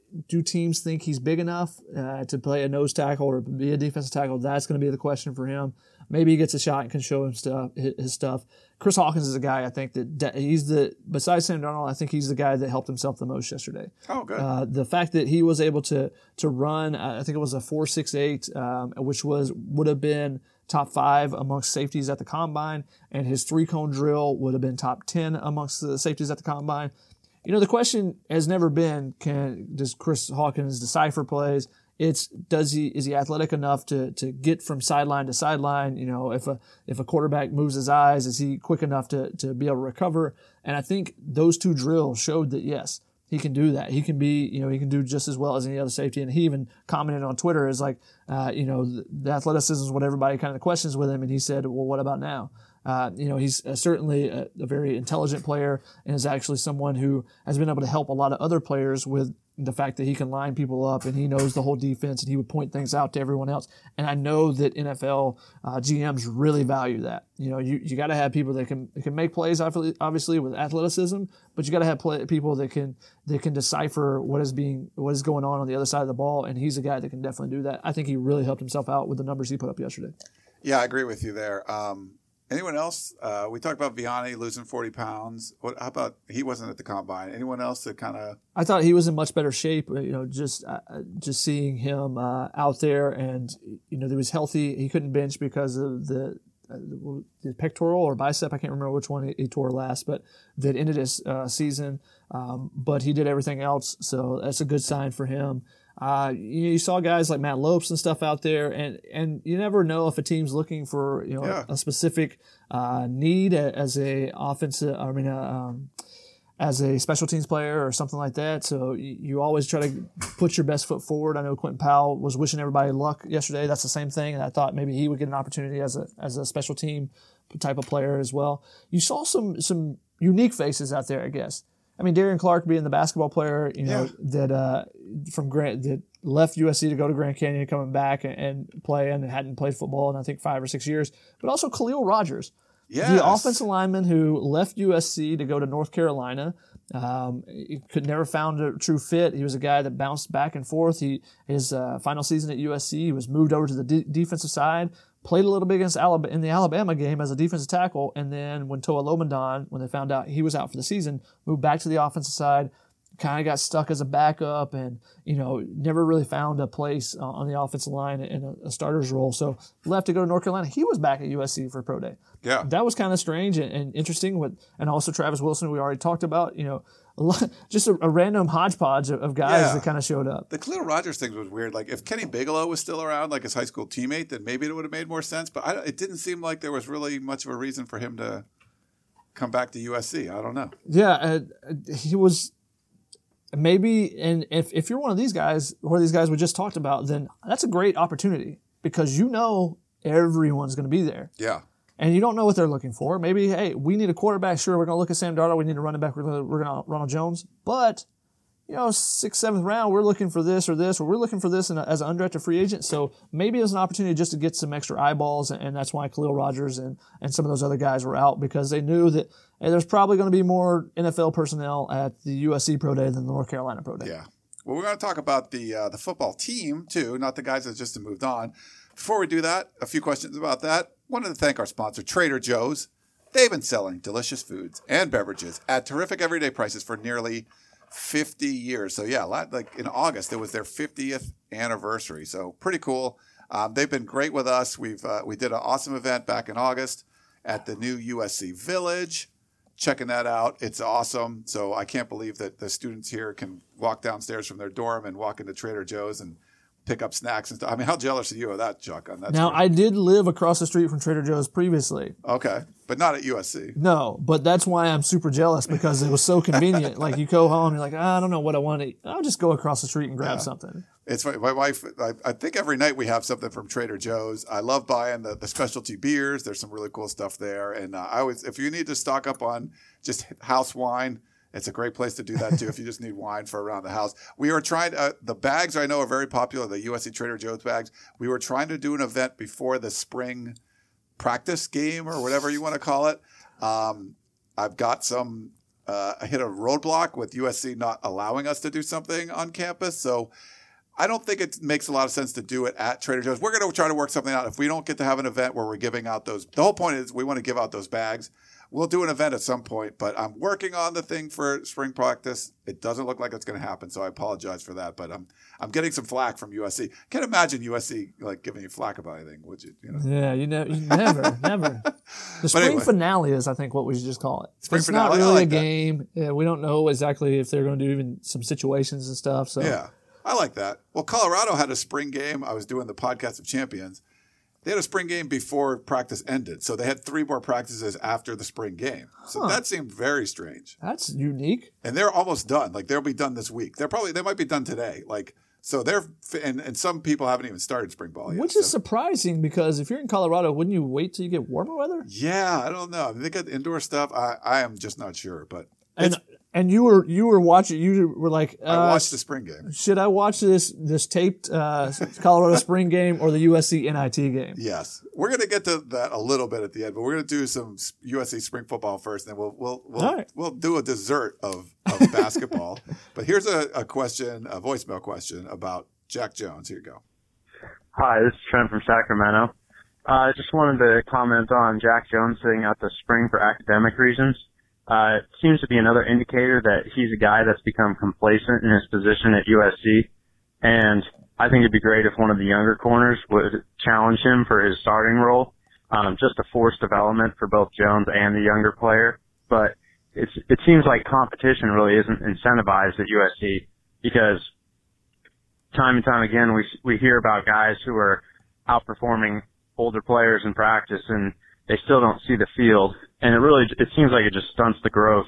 do teams think he's big enough uh, to play a nose tackle or be a defensive tackle? That's going to be the question for him. Maybe he gets a shot and can show him stuff, his stuff. Chris Hawkins is a guy I think that he's the, besides Sam Darnold, I think he's the guy that helped himself the most yesterday.
Oh, good.
Uh, the fact that he was able to to run, I think it was a four six eight, um, which was would have been top five amongst safeties at the combine, and his three cone drill would have been top ten amongst the safeties at the combine. You know, the question has never been, can does Chris Hawkins decipher plays? It's does he is he athletic enough to to get from sideline to sideline? You know, if a if a quarterback moves his eyes, is he quick enough to to be able to recover? And I think those two drills showed that yes, he can do that. He can be, you know, he can do just as well as any other safety. And he even commented on Twitter is like, uh, you know, the, the athleticism is what everybody kind of questions with him. And he said, well, what about now? Uh, you know, he's uh, certainly a, a very intelligent player and is actually someone who has been able to help a lot of other players with the fact that he can line people up and he knows the whole defense and he would point things out to everyone else. And I know that N F L uh, G Ms really value that. You know, you, you got to have people that can that can make plays, obviously with athleticism, but you got to have play, people that can that can decipher what is being what is going on on the other side of the ball. And he's a guy that can definitely do that. I think he really helped himself out with the numbers he put up yesterday.
Yeah, I agree with you there. Um, Anyone else? Uh, we talked about Vianney losing forty pounds. What? How about he wasn't at the combine? Anyone else that kind of?
I thought he was in much better shape. You know, just uh, just seeing him uh, out there, and you know, he was healthy. He couldn't bench because of the, uh, the pectoral or bicep. I can't remember which one he, he tore last, but that ended his uh, season. Um, but he did everything else, so that's a good sign for him. Uh, you, you saw guys like Matt Lopes and stuff out there, and, and you never know if a team's looking for you know
yeah.
a, a specific uh, need as a offensive. I mean, uh, um, as a special teams player or something like that. So you, you always try to put your best foot forward. I know Quentin Powell was wishing everybody luck yesterday. That's the same thing, and I thought maybe he would get an opportunity as a as a special team type of player as well. You saw some some unique faces out there, I guess. I mean, Darian Clark being the basketball player, you know, yeah. that uh, from Grant that left U S C to go to Grand Canyon, coming back and, and play, and hadn't played football in I think five or six years. But also Khalil Rogers,
yes.
the offensive lineman who left U S C to go to North Carolina. Um, he could never found a true fit. He was a guy that bounced back and forth. He his uh, final season at U S C, he was moved over to the de- defensive side. Played a little bit against Alabama in the Alabama game as a defensive tackle, and then when Toa Lomondon, when they found out he was out for the season, moved back to the offensive side, kind of got stuck as a backup, and you know never really found a place uh, on the offensive line in a, a starter's role. So left to go to North Carolina. He was back at U S C for pro day.
Yeah,
that was kind of strange and, and interesting. With and also Travis Wilson, we already talked about. You know. A lot, just a, a random hodgepodge of, of guys
yeah.
that kind of showed up.
The Khalil Rogers thing was weird. Like if Kenny Bigelow was still around, like his high school teammate, then maybe it would have made more sense. But I, it didn't seem like there was really much of a reason for him to come back to U S C. I don't know.
Yeah, uh, he was maybe, and if if you're one of these guys, or these guys we just talked about, then that's a great opportunity because you know everyone's going to be there.
Yeah.
And you don't know what they're looking for. Maybe, hey, we need a quarterback. Sure, we're going to look at Sam Darnold. We need a running back. We're going to we're going to Ronald Jones. But, you know, sixth, seventh round, we're looking for this or this, or we're looking for this in a, as an undrafted free agent. So maybe it's an opportunity just to get some extra eyeballs, and, and that's why Khalil Rogers and, and some of those other guys were out because they knew that hey, there's probably going to be more N F L personnel at the U S C Pro Day than the North Carolina Pro Day.
Yeah. Well, we're going to talk about the uh, the football team, too, not the guys that just moved on. Before we do that, a few questions about that. Wanted to thank our sponsor, Trader Joe's. They've been selling delicious foods and beverages at terrific everyday prices for nearly fifty years. So, yeah, like in August, it was their fiftieth anniversary. So, pretty cool. Um, they've been great with us. We've uh, we did an awesome event back in August at the new U S C Village. Checking that out. It's awesome. So, I can't believe that the students here can walk downstairs from their dorm and walk into Trader Joe's and pick up snacks and stuff. I mean, how jealous are you of that, Chuck? On that.
Now,
story?
I did live across the street from Trader Joe's previously.
Okay, but not at U S C.
No, but that's why I'm super jealous because it was so convenient. Like you go home, you're like, I don't know what I want to eat. I'll just go across the street and grab
yeah.
something.
It's funny. My wife, I, I think every night we have something from Trader Joe's. I love buying the, the specialty beers. There's some really cool stuff there. And uh, I always, if you need to stock up on just house wine, it's a great place to do that, too, if you just need wine for around the house. We were trying to, uh, the bags I know are very popular, the U S C Trader Joe's bags. We were trying to do an event before the spring practice game or whatever you want to call it. Um, I've got some uh, hit a roadblock with U S C not allowing us to do something on campus. So I don't think it makes a lot of sense to do it at Trader Joe's. We're going to try to work something out. If we don't get to have an event where we're giving out those, the whole point is we want to give out those bags. We'll do an event at some point, but I'm working on the thing for spring practice. It doesn't look like it's going to happen, so I apologize for that. But I'm I'm getting some flack from U S C. Can't imagine U S C like giving you flack about anything, would you? you know?
Yeah, you know, you never, never. The spring
anyway.
finale is, I think, what we should just call it.
Spring
it's
finale,
not
I
really
like
a
that.
game. Yeah, we don't know exactly if they're going to do even some situations and stuff. So
Yeah, I like that. Well, Colorado had a spring game. I was doing the Podcast of Champions. They had a spring game before practice ended, so they had three more practices after the spring game. So
Huh.
that seemed very strange.
that's unique.
And they're almost done. Like they'll be done this week. They're probably they might be done today. Like so they're and, and some people haven't even started spring ball yet.
Which
so.
is surprising because if you're in Colorado, wouldn't you wait till you get warmer weather?
Yeah, I don't know. I mean, they got indoor stuff. I, I am just not sure, but
And
it's,
and you were you were watching. You were like, uh,
I watched the spring game.
should I watch this this taped uh, Colorado spring game or the U S C N I T game?
Yes, we're going to get to that a little bit at the end, but we're going to do some U S C spring football first, and then we'll we'll we'll,
All right.
we'll do a dessert of, of basketball. But here's a, a question, a voicemail question about Jack Jones. Here you go.
Hi, this is Trent from Sacramento. Uh, I just wanted to comment on Jack Jones sitting out the spring for academic reasons. Uh, it seems to be another indicator that he's a guy that's become complacent in his position at U S C. And I think it'd be great if one of the younger corners would challenge him for his starting role. Um, just a forced development for both Jones and the younger player. But it's, it seems like competition really isn't incentivized at U S C because time and time again we, we hear about guys who are outperforming older players in practice and they still don't see the field. And it really, it seems like it just stunts the growth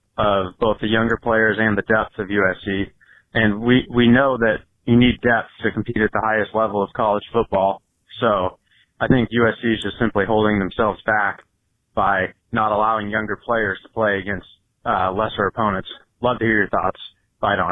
of both the younger players and the depth of U S C. And we, we know that you need depth to compete at the highest level of college football. So I think U S C is just simply holding themselves back by not allowing younger players to play against uh, lesser opponents. Love to hear your thoughts. Fight on.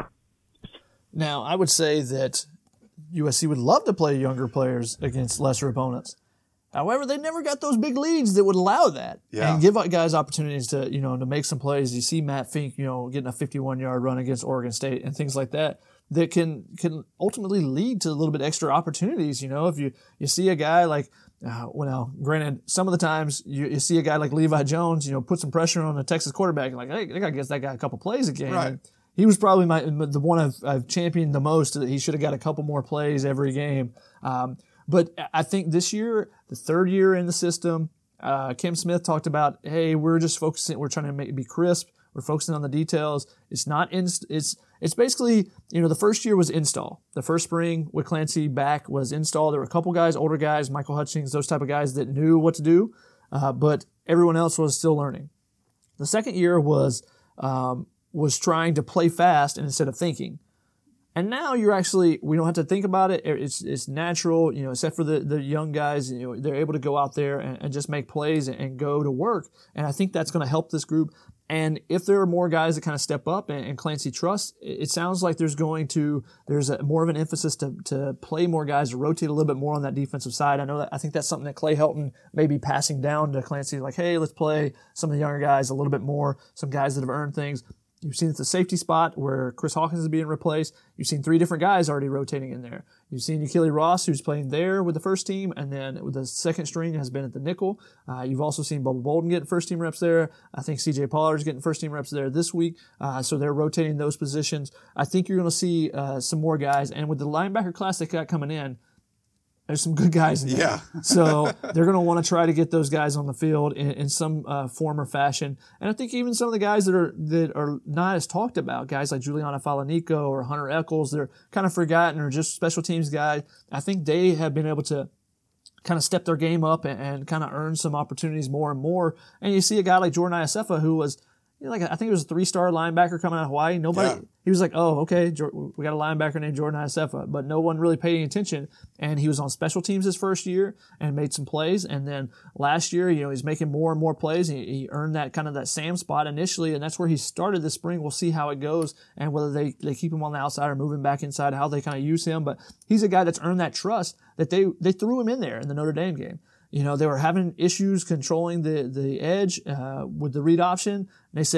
Now, I would say that U S C would love to play younger players against lesser opponents. However, they never got those big leads that would allow that
Yeah.
and give guys opportunities to, you know, to make some plays. You see Matt Fink, you know, getting a fifty-one yard run against Oregon State and things like that that can can ultimately lead to a little bit extra opportunities. You know, if you, you see a guy like, uh, well, now, granted, some of the times you, you see a guy like Levi Jones, you know, put some pressure on the Texas quarterback, like, hey, I got to get that guy a couple plays a game.
Right.
And he was probably my the one I've, I've championed the most. That he should have got a couple more plays every game. Um, But I think this year, the third year in the system, uh, Kim Smith talked about, hey, we're just focusing, we're trying to make it be crisp. We're focusing on the details. It's not, inst- it's it's basically, you know, the first year was install. The first spring with Clancy back was install. There were a couple guys, older guys, Michael Hutchings, those type of guys that knew what to do, uh, but everyone else was still learning. The second year was um, was trying to play fast instead of thinking. And now you're actually, we don't have to think about it. It's it's natural, you know, except for the, the young guys, you know, they're able to go out there and, and just make plays and, and go to work. And I think that's going to help this group. And if there are more guys that kind of step up and, and Clancy trusts, it, it sounds like there's going to, there's a, more of an emphasis to, to play more guys, to rotate a little bit more on that defensive side. I know that, I think that's something that Clay Helton may be passing down to Clancy, like, hey, let's play some of the younger guys a little bit more, some guys that have earned things. You've seen it's a safety spot where Chris Hawkins is being replaced. You've seen three different guys already rotating in there. You've seen Yakili Ross, who's playing there with the first team, and then with the second string has been at the nickel. Uh, you've also seen Bubba Bolden get first team reps there. I think C J Pollard's getting first team reps there this week. Uh, so they're rotating those positions. I think you're going to see uh, some more guys. And with the linebacker class they got coming in, there's some good guys in there.
Yeah.
So they're going to want to try to get those guys on the field in, in some uh, form or fashion. And I think even some of the guys that are that are not as talked about, guys like Juliana Falanico or Hunter Eccles, they're kind of forgotten or just special teams guys. I think they have been able to kind of step their game up and, and kind of earn some opportunities more and more. And you see a guy like Jordan Iosefa who was, you know, like I think it was a three-star linebacker coming out of Hawaii. Nobody,
Yeah.
he was like, oh, okay, we got a linebacker named Jordan Iosefa, but no one really paid any attention. And he was on special teams his first year and made some plays. And then last year, you know, he's making more and more plays. He, he earned that kind of that Sam spot initially, and that's where he started this spring. We'll see how it goes and whether they, they keep him on the outside or move him back inside, how they kind of use him. But he's a guy that's earned that trust that they, they threw him in there in the Notre Dame game. You know, they were having issues controlling the, the edge uh, with the read option. And they said,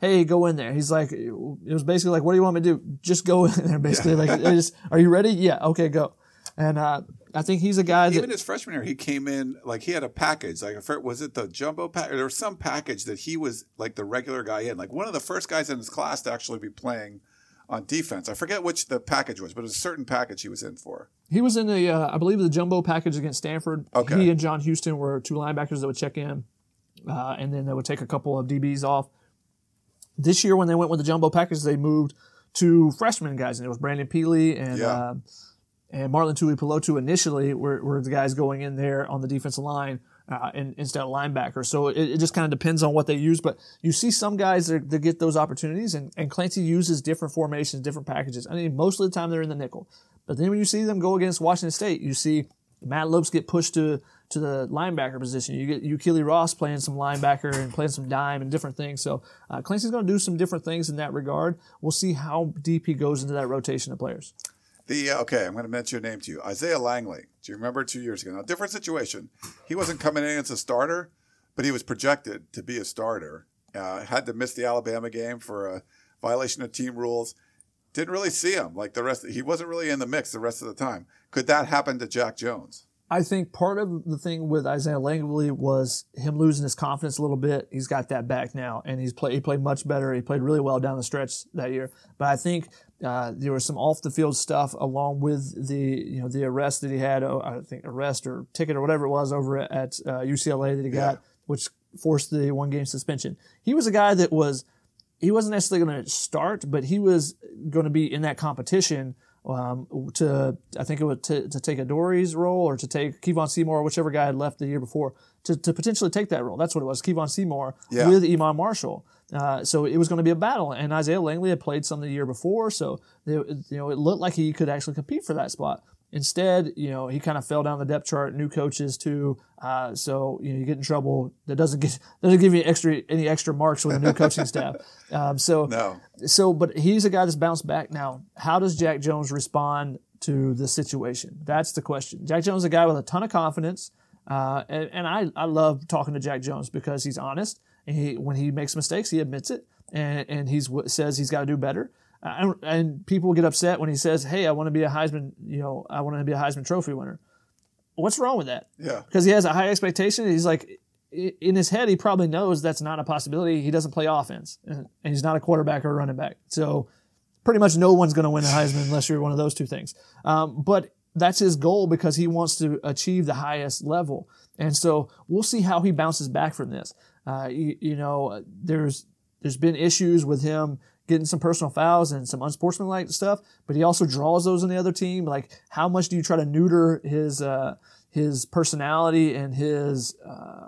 hey, go in there. He's like, it was basically like, what do you want me to do? Just go in there, basically. Yeah. Like, just, are you ready? Yeah, okay, go. And uh, I think he's a guy that...
Even his freshman year, he came in, like, he had a package. Like, was it the jumbo package? There was some package that he was, like, the regular guy in. Like, one of the first guys in his class to actually be playing on defense. I forget which the package was, but it was a certain package he was in for.
He was in the, uh, I believe, the jumbo package against Stanford.
Okay.
He and John Houston were two linebackers that would check in, uh, and then they would take a couple of D Bs off. This year, when they went with the jumbo package, they moved to freshman guys, and it was Brandon Peely and...
Yeah.
Uh, And Marlon Tuipulotu initially were, were the guys going in there on the defensive line uh, in, instead of linebacker. So it, it just kind of depends on what they use. But you see some guys that, that get those opportunities, and, and Clancy uses different formations, different packages. I mean, most of the time they're in the nickel. But then when you see them go against Washington State, you see Matt Lopes get pushed to to the linebacker position. You get Ukili Ross playing some linebacker and playing some dime and different things. So uh, Clancy's going to do some different things in that regard. We'll see how deep he goes into that rotation of players.
The uh, okay, I'm going to mention your name to you. Isaiah Langley. Do you remember two years ago? Now, different situation. He wasn't coming in as a starter, but he was projected to be a starter. Uh, had to miss the Alabama game for a violation of team rules. Didn't really see him like the rest. He wasn't really in the mix the rest of the time. Could that happen to Jack Jones?
I think part of the thing with Isaiah Langley was him losing his confidence a little bit. He's got that back now, and he's play, he played much better. He played really well down the stretch that year. But I think uh, there was some off-the-field stuff along with the you know the arrest that he had, oh, I think arrest or ticket or whatever it was over at uh, U C L A that he got, yeah. which forced the one-game suspension. He was a guy that was he wasn't necessarily going to start, but he was going to be in that competition. Um, to I think it was to, to take Adori's role or to take Kevon Seymour, whichever guy had left the year before, to, to potentially take that role. That's what it was, Kevon Seymour yeah. with Iman Marshall. Uh, so it was going to be a battle, and Isaiah Langley had played some the year before, so they, you know it looked like he could actually compete for that spot. Instead, you know, he kind of fell down the depth chart. New coaches too, uh, so you know you get in trouble. That doesn't get doesn't give you extra any extra marks with a new coaching staff. Um, so
no.
So, but he's a guy that's bounced back now. How does Jack Jones respond to the situation? That's the question. Jack Jones is a guy with a ton of confidence, uh, and, and I I love talking to Jack Jones because he's honest. And he when he makes mistakes, he admits it, and and he's says he's got to do better. Uh, and people get upset when he says, "Hey, I want to be a Heisman, you know, I want to be a Heisman Trophy winner." What's wrong with that?
Yeah,
because he has a high expectation. He's like, in his head, he probably knows that's not a possibility. He doesn't play offense, and he's not a quarterback or a running back. So, pretty much no one's going to win a Heisman unless you're one of those two things. Um, but that's his goal because he wants to achieve the highest level, and so we'll see how he bounces back from this. Uh, you, you know, there's there's been issues with him getting some personal fouls and some unsportsmanlike stuff, but he also draws those on the other team. Like, how much do you try to neuter his uh, his personality and his, uh,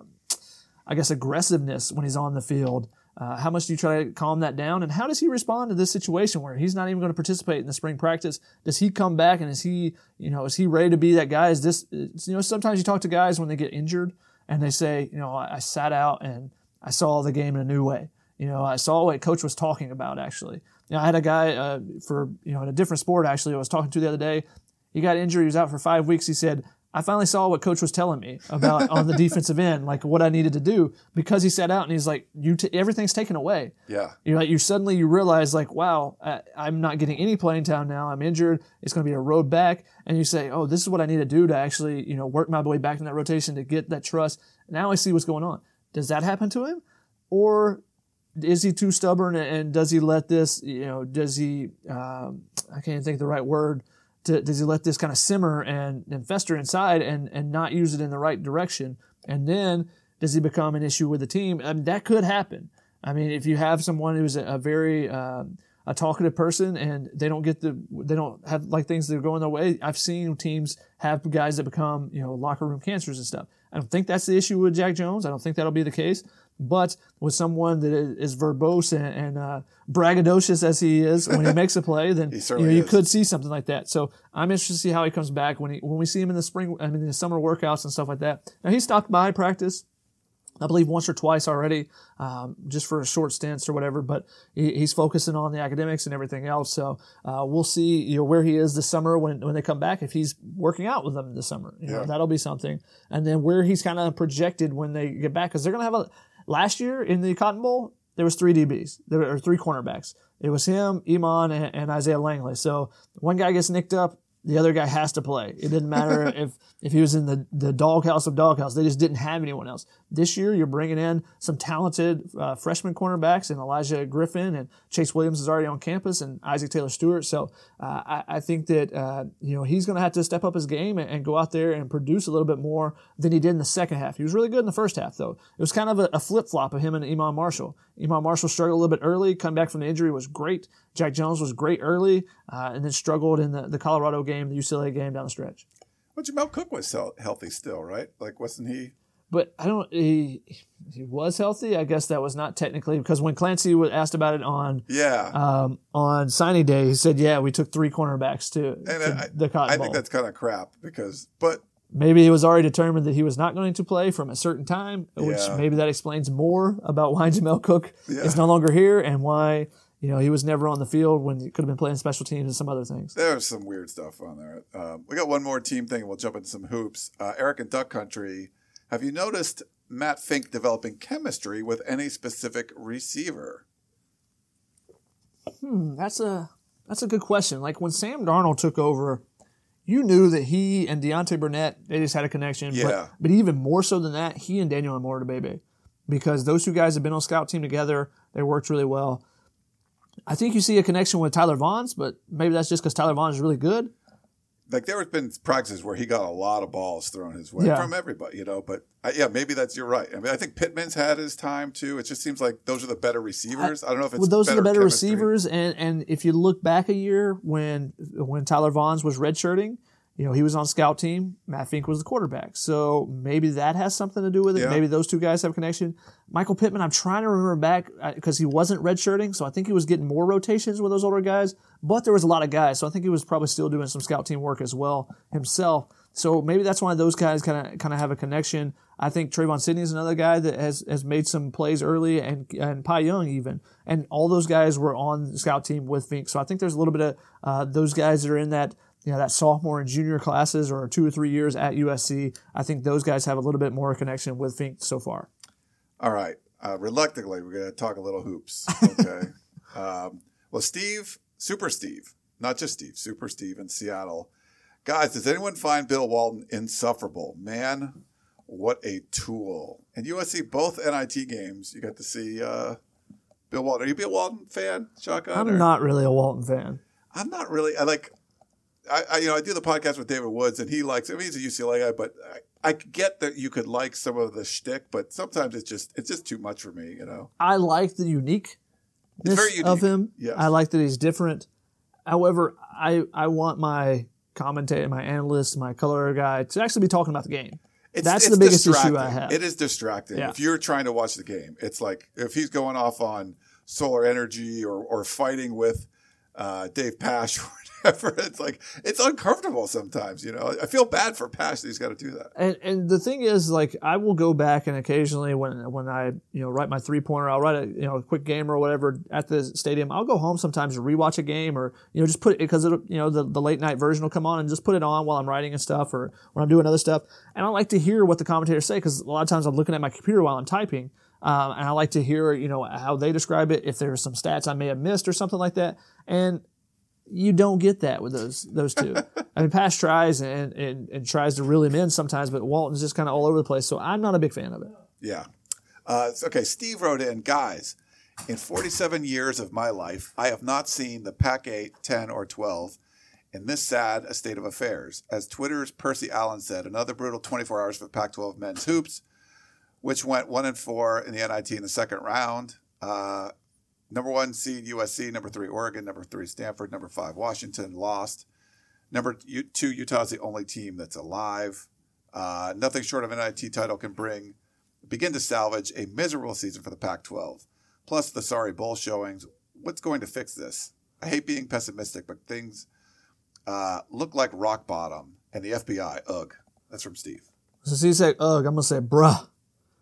I guess, aggressiveness when he's on the field? Uh, how much do you try to calm that down? And how does he respond to this situation where he's not even going to participate in the spring practice? Does he come back and is he, you know, is he ready to be that guy? Is this, you know, sometimes you talk to guys when they get injured and they say, you know, I, I sat out and I saw the game in a new way. You know, I saw what coach was talking about, actually. You know, I had a guy uh, for, you know, in a different sport, actually, I was talking to the other day. He got injured. He was out for five weeks. He said, I finally saw what coach was telling me about on the defensive end, like what I needed to do, because he sat out and he's like, "You, t- everything's taken away."
Yeah.
You're like, you suddenly you realize like, wow, I, I'm not getting any playing time now. I'm injured. It's going to be a road back. And you say, oh, this is what I need to do to actually, you know, work my way back in that rotation to get that trust. Now I see what's going on. Does that happen to him? Or is he too stubborn and does he let this, you know, does he, um, I can't think of the right word, to, does he let this kind of simmer and, and fester inside and, and not use it in the right direction? And then does he become an issue with the team? I mean, that could happen. I mean, if you have someone who's a, a very, um, a talkative person and they don't get the, they don't have like things that are going their way. I've seen teams have guys that become, you know, locker room cancers and stuff. I don't think that's the issue with Jack Jones. I don't think that'll be the case. But with someone that is verbose and, and uh, braggadocious as he is when he makes a play, then you, know, you could see something like that. So I'm interested to see how he comes back when he when we see him in the spring, I mean, in the summer workouts and stuff like that. Now he stopped by practice, I believe once or twice already, um, just for a short stints or whatever. But he, he's focusing on the academics and everything else. So uh, we'll see, you know, where he is this summer when when they come back. If he's working out with them this summer, you know,
yeah.
that'll be something. And then where he's kind of projected when they get back, because they're going to have a. Last year in the Cotton Bowl, there was three D Bs. There were three cornerbacks. It was him, Iman, and, and Isaiah Langley. So one guy gets nicked up, the other guy has to play. It didn't matter if, if he was in the, the doghouse of doghouse. They just didn't have anyone else. This year, you're bringing in some talented uh, freshman cornerbacks, and Elijah Griffin and Chase Williams is already on campus, and Isaac Taylor-Stewart. So uh, I, I think that uh, you know he's going to have to step up his game and, and go out there and produce a little bit more than he did in the second half. He was really good in the first half, though. It was kind of a, a flip-flop of him and Iman Marshall. Iman Marshall struggled a little bit early, come back from the injury, was great. Jack Jones was great early, uh, and then struggled in the, the Colorado game, the U C L A game down the stretch.
But Jamel Cook was so healthy still, right? Like, wasn't he?
But I don't. He, he was healthy. I guess that was not technically because when Clancy was asked about it on
yeah
um, on signing day, he said, "Yeah, we took three cornerbacks to,
and
to
I,
the Cotton
I
Bowl."
think that's kind of crap because, but
maybe it was already determined that he was not going to play from a certain time, which
Yeah.
maybe that explains more about why Jamel Cook
Yeah.
is no longer here and why. You know, he was never on the field when he could have been playing special teams and some other things.
There's some weird stuff on there. Um, we got one more team thing, and we'll jump into some hoops. Uh, Eric in Duck Country, have you noticed Matt Fink developing chemistry with any specific receiver?
Hmm, that's a that's a good question. Like when Sam Darnold took over, you knew that he and Deontay Burnett, they just had a connection.
Yeah.
But, but even more so than that, he and Daniel Amoradebebe, because those two guys have been on scout team together. They worked really well. I think you see a connection with Tyler Vaughns, but maybe that's just because Tyler Vaughns is really good.
Like there have been practices where he got a lot of balls thrown his way
Yeah.
from everybody, you know. But uh, yeah, maybe that's you're right. I mean, I think Pittman's had his time too. It just seems like those are the better receivers. I, I don't know if it's
Well, those are the better
chemistry.
receivers, and and if you look back a year when when Tyler Vaughns was redshirting, you know he was on scout team. Matt Fink was the quarterback, so maybe that has something to do with it.
Yeah.
Maybe those two guys have a connection. Michael Pittman, I'm trying to remember back because he wasn't redshirting, so I think he was getting more rotations with those older guys. But there was a lot of guys, so I think he was probably still doing some scout team work as well himself. So maybe that's why those guys kind of kind of have a connection. I think Trayvon Sidney is another guy that has, has made some plays early, and and Pai Young even, and all those guys were on the scout team with Fink. So I think there's a little bit of uh, those guys that are in that you know that sophomore and junior classes or two or three years at U S C. I think those guys have a little bit more connection with Fink so far.
All right. Uh, reluctantly, we're going to talk a little hoops. Okay. um, well, Steve, Super Steve, not just Steve, Super Steve in Seattle. Guys, does anyone find Bill Walton insufferable? Man, what a tool. And U S C, both N I T games, you got to see uh, Bill Walton. Are you a Bill Walton fan, Shotgun?
I'm
or?
not really a Walton fan.
I'm not really. I like, I, I you know, I do the podcast with David Woods, and he likes. I mean, he's a U C L A guy, but I, I get that you could like some of the shtick, but sometimes it's just it's just too much for me. You know,
I like the uniqueness
very unique.
of him.
Yes.
I like that he's different. However, I I want my commentator, my analyst, my color guy to actually be talking about the game.
It's,
That's
it's
the biggest issue
distracting.
I have.
It is distracting.
Yeah.
If you're trying to watch the game, it's like if he's going off on solar energy or or fighting with uh, Dave Pasch or whatever, it's like it's uncomfortable sometimes. You know, I feel bad for Pasch that he's got to do that.
And and the thing is, like, I will go back and occasionally when when I you know write my three pointer, I'll write a you know a quick game or whatever at the stadium. I'll go home sometimes to rewatch a game or you know just put it because you know the, the late night version will come on and just put it on while I'm writing and stuff or when I'm doing other stuff. And I like to hear what the commentators say because a lot of times I'm looking at my computer while I'm typing. Um, and I like to hear, you know, how they describe it, if there's some stats I may have missed or something like that. And you don't get that with those those two. I mean, Pasch tries and, and, and tries to reel him in sometimes, but Walton's just kind of all over the place. So I'm not a big fan of it.
Yeah. Uh, okay, Steve wrote in, guys, in forty-seven years of my life, I have not seen the Pac eight, ten, or twelve in this sad a state of affairs. As Twitter's Percy Allen said, another brutal twenty-four hours for Pac twelve men's hoops, which went one and four in the N I T in the second round. Uh, number one seed U S C, number three Oregon, number three Stanford, number five Washington lost. Number two Utah's the only team that's alive. Uh, nothing short of an N I T title can bring begin to salvage a miserable season for the Pac twelve. Plus the sorry bowl showings. What's going to fix this? I hate being pessimistic, but things uh, look like rock bottom. And the F B I, ugh. That's from Steve.
So he said, ugh, I'm going to say, bruh.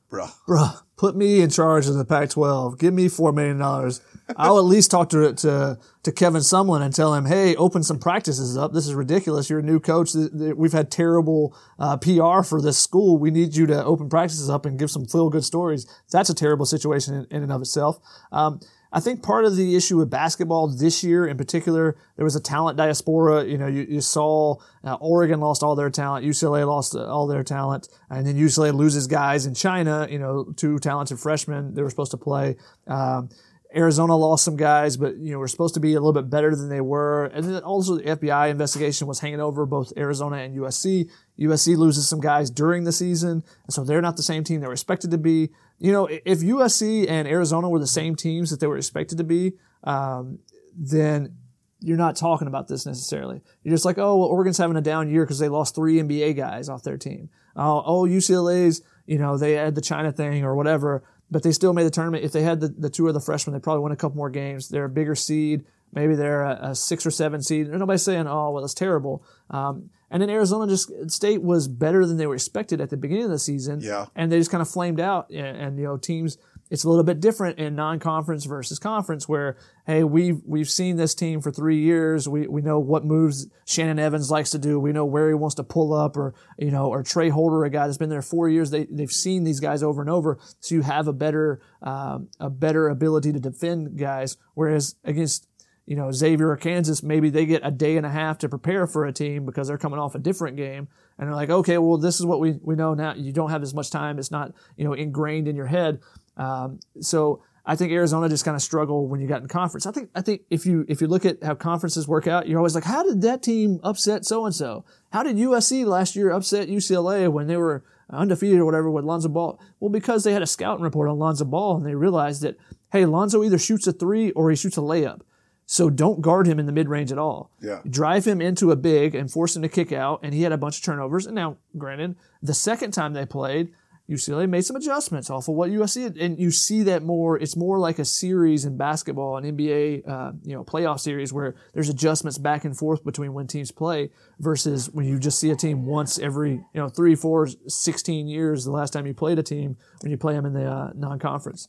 Bruh.
Bruh, put me in charge of the Pac twelve. Give me four million dollars. I'll at least talk to, to to Kevin Sumlin and tell him, hey, open some practices up. This is ridiculous. You're a new coach. We've had terrible uh, P R for this school. We need you to open practices up and give some feel-good stories. That's a terrible situation in, in and of itself. Um, I think part of the issue with basketball this year in particular, there was a talent diaspora. You know, you, you saw uh, Oregon lost all their talent, U C L A lost all their talent, and then U C L A loses guys in China, you know, two talented freshmen they were supposed to play. Um, Arizona lost some guys, but, you know, were supposed to be a little bit better than they were. And then also the F B I investigation was hanging over both Arizona and U S C. U S C loses some guys during the season, and so they're not the same team they were expected to be. You know, if U S C and Arizona were the same teams that they were expected to be, um, then you're not talking about this necessarily. You're just like, oh, well, Oregon's having a down year because they lost three N B A guys off their team. Uh, oh, U C L A's, you know, they had the China thing or whatever, but they still made the tournament. If they had the, the two of the freshmen, they probably won a couple more games. They're a bigger seed. Maybe they're a, a six or seven seed. There's nobody saying, oh, well, that's terrible. Um, and then Arizona just State was better than they were expected at the beginning of the season.
Yeah.
And they just kind of flamed out. And, and, you know, teams, it's a little bit different in non-conference versus conference where, hey, we've, we've seen this team for three years. We, we know what moves Shannon Evans likes to do. We know where he wants to pull up or, you know, or Trey Holder, a guy that's been there four years. They, they've seen these guys over and over. So you have a better, um, a better ability to defend guys. Whereas against, you know, Xavier or Kansas, maybe they get a day and a half to prepare for a team because they're coming off a different game. And they're like, okay, well, this is what we, we know now. You don't have as much time. It's not, you know, ingrained in your head. Um, so I think Arizona just kind of struggled when you got in conference. I think, I think if you, if you look at how conferences work out, you're always like, how did that team upset so-and-so? How did U S C last year upset U C L A when they were undefeated or whatever with Lonzo Ball? Well, because they had a scouting report on Lonzo Ball and they realized that, hey, Lonzo either shoots a three or he shoots a layup. So don't guard him in the mid-range at all.
Yeah.
Drive him into a big and force him to kick out, and he had a bunch of turnovers. And now, granted, the second time they played, U C L A made some adjustments off of what U S C did. And you see that more, it's more like a series in basketball, an N B A uh, you know, playoff series where there's adjustments back and forth between when teams play versus when you just see a team once every, you know, three, four, sixteen years, the last time you played a team when you play them in the uh, non-conference.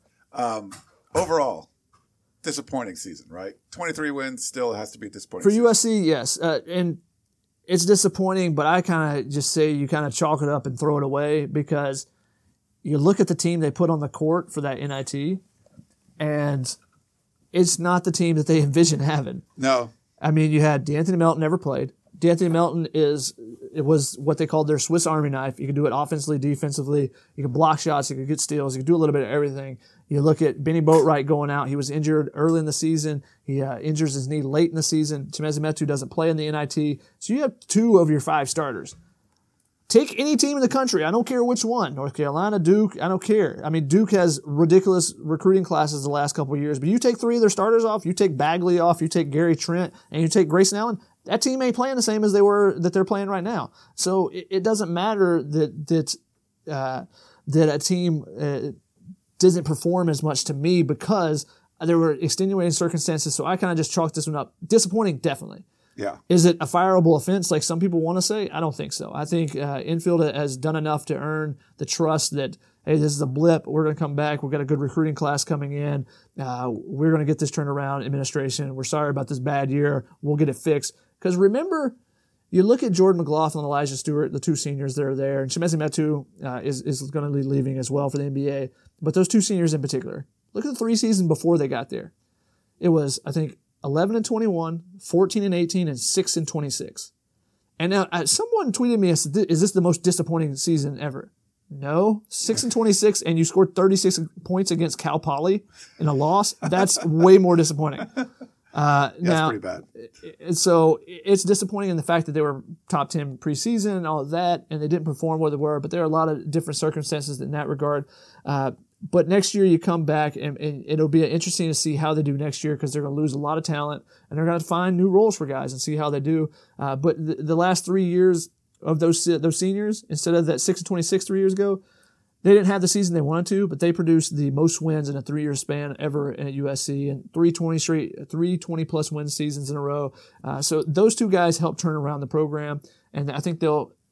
Um, overall, disappointing season, right? twenty-three wins still has to be disappointing.
For
season.
U S C, yes. Uh, and it's disappointing, but I kind of just say you kind of chalk it up and throw it away because you look at the team they put on the court for that N I T, and it's not the team that they envision having.
No.
I mean, you had DeAnthony Melton never played. DeAnthony Melton is it was what they called their Swiss Army knife. You could do it offensively, defensively. You could block shots. You could get steals. You could do a little bit of everything. You look at Benny Boatwright going out. He was injured early in the season. He uh, injures his knee late in the season. Chimezie Metu doesn't play in the N I T. So you have two of your five starters. Take any team in the country. I don't care which one. North Carolina, Duke, I don't care. I mean, Duke has ridiculous recruiting classes the last couple of years. But you take three of their starters off. You take Bagley off. You take Gary Trent. And you take Grayson Allen. That team ain't playing the same as they were that they're playing right now. So it, it doesn't matter that that uh, that a team uh, doesn't perform as much to me because there were extenuating circumstances. So I kind of just chalked this one up. Disappointing, definitely.
Yeah.
Is it a fireable offense like some people want to say? I don't think so. I think uh, Infield has done enough to earn the trust that, hey, this is a blip. We're going to come back. We've got a good recruiting class coming in. Uh, we're going to get this turned around. Administration, we're sorry about this bad year. We'll get it fixed. Because remember, you look at Jordan McLaughlin, Elijah Stewart, the two seniors that are there, and Chimezie Metu uh, is, is going to be leaving as well for the N B A. But those two seniors in particular, look at the three seasons before they got there. It was, I think, eleven and twenty-one, fourteen and eighteen, and six and twenty-six. And now uh, someone tweeted me, is this the most disappointing season ever? No, six and twenty-six, and you scored thirty-six points against Cal Poly in a loss. That's way more disappointing. Uh,
yeah,
now,
that's pretty
bad. So it's disappointing in the fact that they were top ten preseason and all of that, and they didn't perform where they were. But there are a lot of different circumstances in that regard. Uh, but next year you come back, and, and it'll be interesting to see how they do next year because they're going to lose a lot of talent, and they're going to find new roles for guys and see how they do. Uh, but the, the last three years of those those seniors, instead of that six and twenty-six three years ago, they didn't have the season they wanted to, but they produced the most wins in a three-year span ever at U S C, and three twenty straight, three twenty-plus win seasons in a row. Uh, so those two guys helped turn around the program, and I think they'll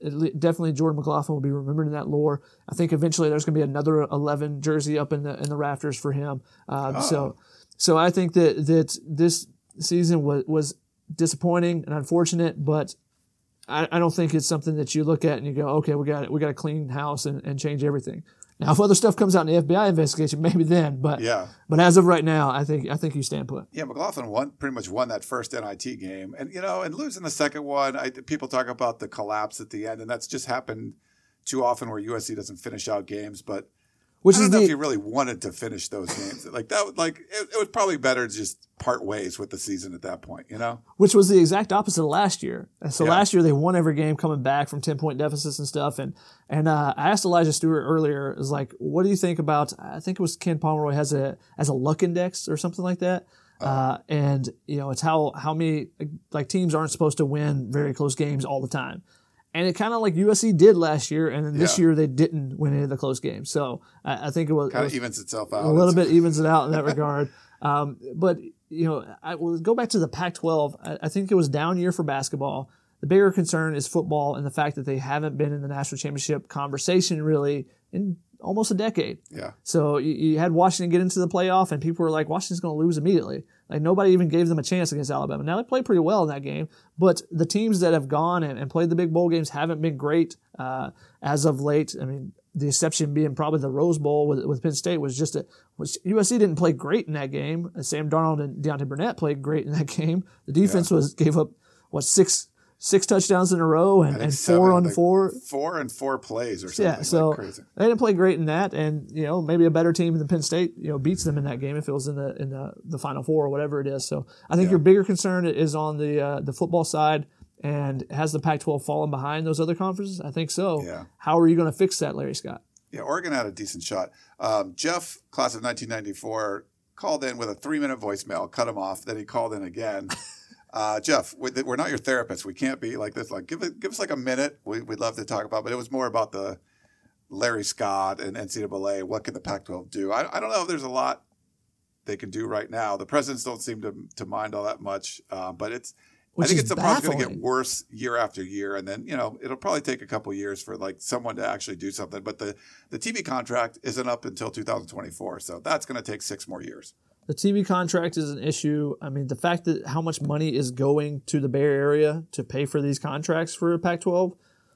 definitely Jordan McLaughlin will be remembered in that lore. I think eventually there's going to be another eleven jersey up in the in the rafters for him. Um, oh. So, so I think that that this season was was disappointing and unfortunate, but I, I don't think it's something that you look at and you go, okay, we got we got to clean house and, and change everything. Now, if other stuff comes out in the F B I investigation, maybe then. But
yeah.
But as of right now, I think I think you stand put.
Yeah, McLaughlin won pretty much won that first N I T game, and you know, and losing the second one. I, people talk about the collapse at the end, and that's just happened too often where U S C doesn't finish out games. But
Which
I don't
is
know
the,
if he really wanted to finish those games. Like that, would, like it, it was probably better to just part ways with the season at that point. You know,
which was the exact opposite of last year. So
yeah.
last year they won every game coming back from ten point deficits and stuff. And and uh, I asked Elijah Stewart earlier, is like, what do you think about? I think it was Ken Pomeroy has a as a luck index or something like that. Uh, uh, and you know, it's how how many like teams aren't supposed to win very close games all the time. And it kind of like U S C did last year, and then this
yeah.
year they didn't win any of the close games. So I, I think it was
kind
of
evens itself out.
A little bit evens it out in that regard. Um, but you know, I will go back to the Pac twelve. I, I think it was down year for basketball. The bigger concern is football and the fact that they haven't been in the national championship conversation really in almost a decade.
Yeah.
So you, you had Washington get into the playoff, and people were like, Washington's going to lose immediately. Like nobody even gave them a chance against Alabama. Now they played pretty well in that game, but the teams that have gone and, and played the big bowl games haven't been great uh, as of late. I mean, the exception being probably the Rose Bowl with, with Penn State was just a which U S C didn't play great in that game. Sam Darnold and Deontay Burnett played great in that game. The defense yeah. was gave up what six. Six touchdowns in a row and, and
seven,
four on
like
four.
Four and four plays or something.
Yeah, so
like crazy.
They didn't play great in that, and you know maybe a better team than Penn State, you know, beats them in that game if it was in the in the, the Final Four or whatever it is. So I think
yeah.
your bigger concern is on the uh, the football side, and has the Pac twelve fallen behind those other conferences? I think so.
Yeah.
How are you going to fix that, Larry Scott?
Yeah, Oregon had a decent shot. Um, Jeff, class of nineteen ninety-four, called in with a three-minute voicemail, cut him off, then he called in again. Uh, Jeff, we're not your therapist. We can't be like this. Like, give it, give us like a minute. We, we'd love to talk about, but it was more about the Larry Scott and N C double A. What can the Pac twelve do? I, I don't know if there's a lot they can do right now. The presidents don't seem to to mind all that much, uh, but it's.
Which
I think
is
it's probably going to
baffling.
get worse year after year, and then you know it'll probably take a couple years for like someone to actually do something. But the the T V contract isn't up until two thousand twenty-four, so that's going to take six more years.
The T V contract is an issue. I mean, the fact that how much money is going to the Bay Area to pay for these contracts for Pac twelve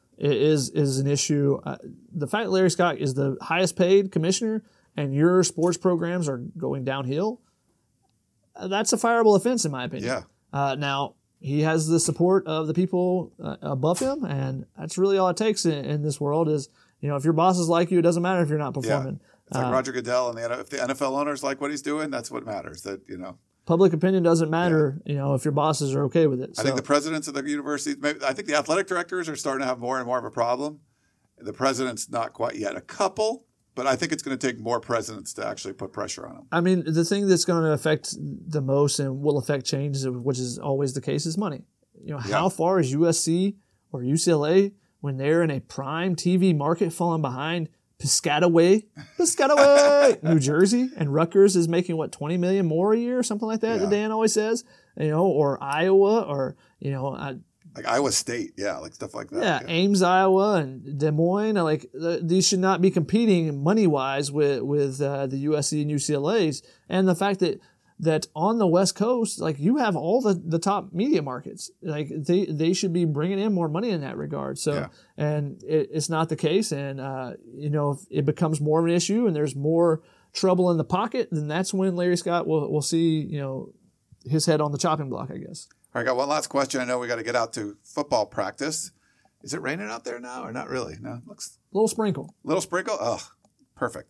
is is an issue. Uh, the fact that Larry Scott is the highest paid commissioner and your sports programs are going downhill, uh, that's a fireable offense in my opinion.
Yeah.
Uh, now, he has the support of the people uh, above him, and that's really all it takes in, in this world is, you know, if your bosses like you, it doesn't matter if you're not performing.
Yeah. It's like
uh,
Roger Goodell, and the, if the N F L owners like what he's doing, that's what matters. That you know,
public opinion doesn't matter. Yeah. You know, if your bosses are okay with it.
I
so.
think the presidents of the universities, maybe, I think the athletic directors are starting to have more and more of a problem. The president's not quite yet. A couple, but I think it's going to take more presidents to actually put pressure on them.
I mean, the thing that's going to affect the most and will affect change, which is always the case, is money. You know,
Yeah.
how far is U S C or U C L A when they're in a prime T V market falling behind Piscataway, Piscataway, New Jersey, and Rutgers is making what twenty million more a year, or something like that.
Yeah.
That Dan always says, you know, or Iowa, or you know, uh,
Like Iowa State, yeah, like stuff like that.
yeah, Ames, Iowa, and Des Moines. Like th- these should not be competing money wise with with uh, the U S C and U C L A's, and the fact that. That on the West Coast, like you have all the, the top media markets, like they, they should be bringing in more money in that regard. So,
Yeah.
and it, it's not the case. And, uh, you know, if it becomes more of an issue and there's more trouble in the pocket, then that's when Larry Scott will, will see, you know, his head on the chopping block, I guess.
All right, got one last question. I know we got to get out to football practice. Is it raining out there now or not really? No, looks
Little sprinkle.
little sprinkle. Oh, perfect.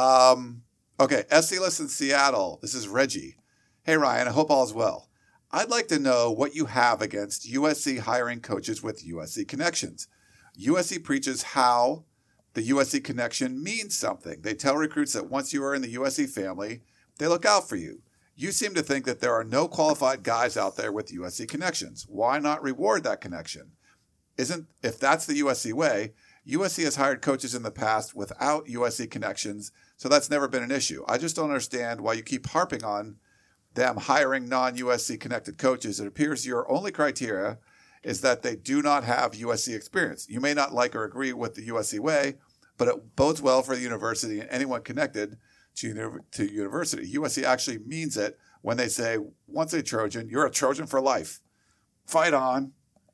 Um, okay, S C List in Seattle. This is Reggie. Hey, Ryan, I hope all is well. I'd like to know what you have against U S C hiring coaches with U S C connections. U S C preaches how the U S C connection means something. They tell recruits that once you are in the U S C family, they look out for you. You seem to think that there are no qualified guys out there with U S C connections. Why not reward that connection? Isn't if that's the U S C way, U S C has hired coaches in the past without U S C connections, so that's never been an issue. I just don't understand why you keep harping on them hiring non-U S C connected coaches. It appears your only criteria is that they do not have U S C experience. You may not like or agree with the U S C way, but it bodes well for the university and anyone connected to, to university. U S C actually means it when they say, once a Trojan, you're a Trojan for life. Fight on,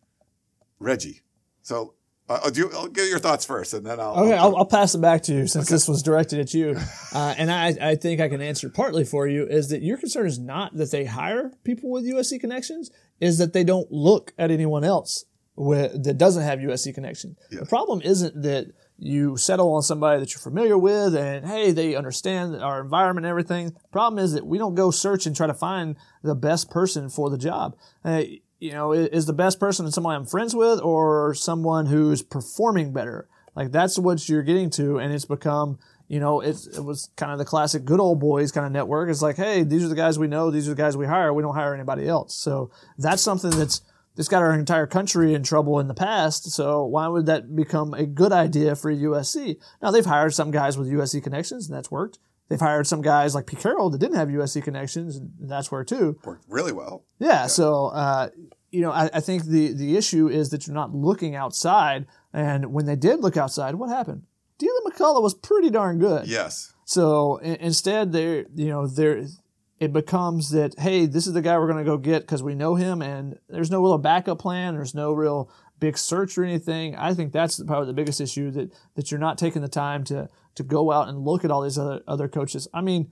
Reggie. So uh, I'll, do, I'll get your thoughts first, and then I'll.
Okay,
I'll,
I'll, I'll pass it back to you since
Okay.
this was directed at you. Uh, and I, I think I can answer partly for you is that your concern is not that they hire people with U S C connections, is that they don't look at anyone else with, that doesn't have U S C connection.
Yeah.
The problem isn't that you settle on somebody that you're familiar with and, hey, they understand our environment and everything. The problem is that we don't go search and try to find the best person for the job. Uh, you know, is the best person someone I'm friends with or someone who's performing better? Like, that's what you're getting to, and it's become, you know, it's, it was kind of the classic good old boys kind of network. It's like, hey, these are the guys we know, these are the guys we hire, we don't hire anybody else. So that's something that's that's got our entire country in trouble in the past, so why would that become a good idea for U S C? Now, they've hired some guys with U S C connections, and that's worked. They've hired some guys like Pete Carroll that didn't have U S C connections, and that's worked too.
worked really well.
Yeah, yeah. so, uh, you know, I, I think the, the issue is that you're not looking outside, and when they did look outside, what happened? Dylan McCullough was pretty darn good.
Yes.
So in, instead, they're, you know, they're, it becomes that, hey, this is the guy we're going to go get because we know him, and there's no real backup plan. There's no real big search or anything. I think that's probably the biggest issue, that that you're not taking the time to to go out and look at all these other other coaches. I mean,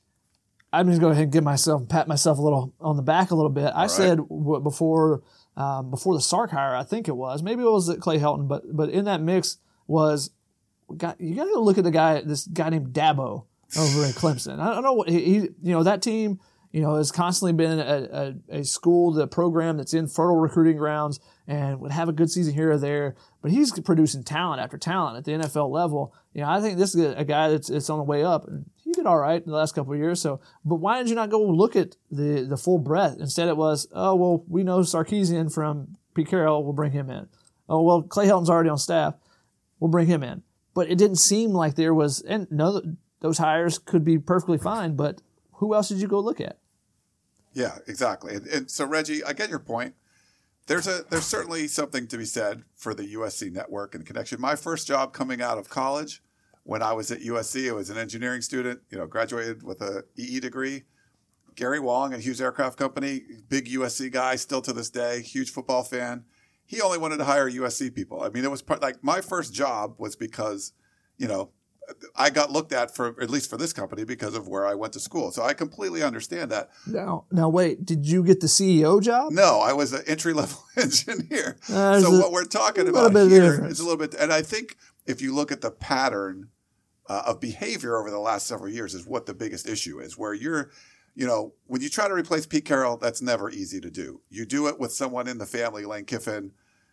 I'm just going to go ahead and give myself, pat myself a little on the back a little bit. I
right.
said w- before um, before the Sark hire, I think it was, maybe it was Clay Helton, but but in that mix was, got, you got to look at the guy, this guy named Dabo over in Clemson. I don't know what he, he, you know, that team, you know, has constantly been a, a, a school, the program that's in fertile recruiting grounds and would have a good season here or there. But he's producing talent after talent at the N F L level. You know, I think this is a guy that's it's on the way up. And he did all right in the last couple of years. So, but why did you not go look at the the full breadth? Instead, it was, oh well, we know Sarkisian from Pete Carroll, we'll bring him in. Oh well, Clay Helton's already on staff, we'll bring him in. But it didn't seem like there was, and no. Those hires could be perfectly fine, but who else did you go look at?
Yeah, exactly. And, and so, Reggie, I get your point. There's a there's certainly something to be said for the U S C network and connection. My first job coming out of college, when I was at U S C, I was an engineering student. You know, graduated with a E E degree. Gary Wong at Hughes Aircraft Company, big U S C guy, still to this day, huge football fan. He only wanted to hire U S C people. I mean, it was part, like my first job was because, you know, I got looked at for, at least for this company, because of where I went to school. So I completely understand that.
Now, now wait, did you get the C E O job?
No, I was an entry-level engineer.
Uh,
so
a,
what we're talking
a
about
bit
here
difference.
is a little bit, and I think if you look at the pattern uh, of behavior over the last several years is what the biggest issue is, where you're, you know, when you try to replace Pete Carroll, that's never easy to do. You do it with someone in the family, Lane Kiffin,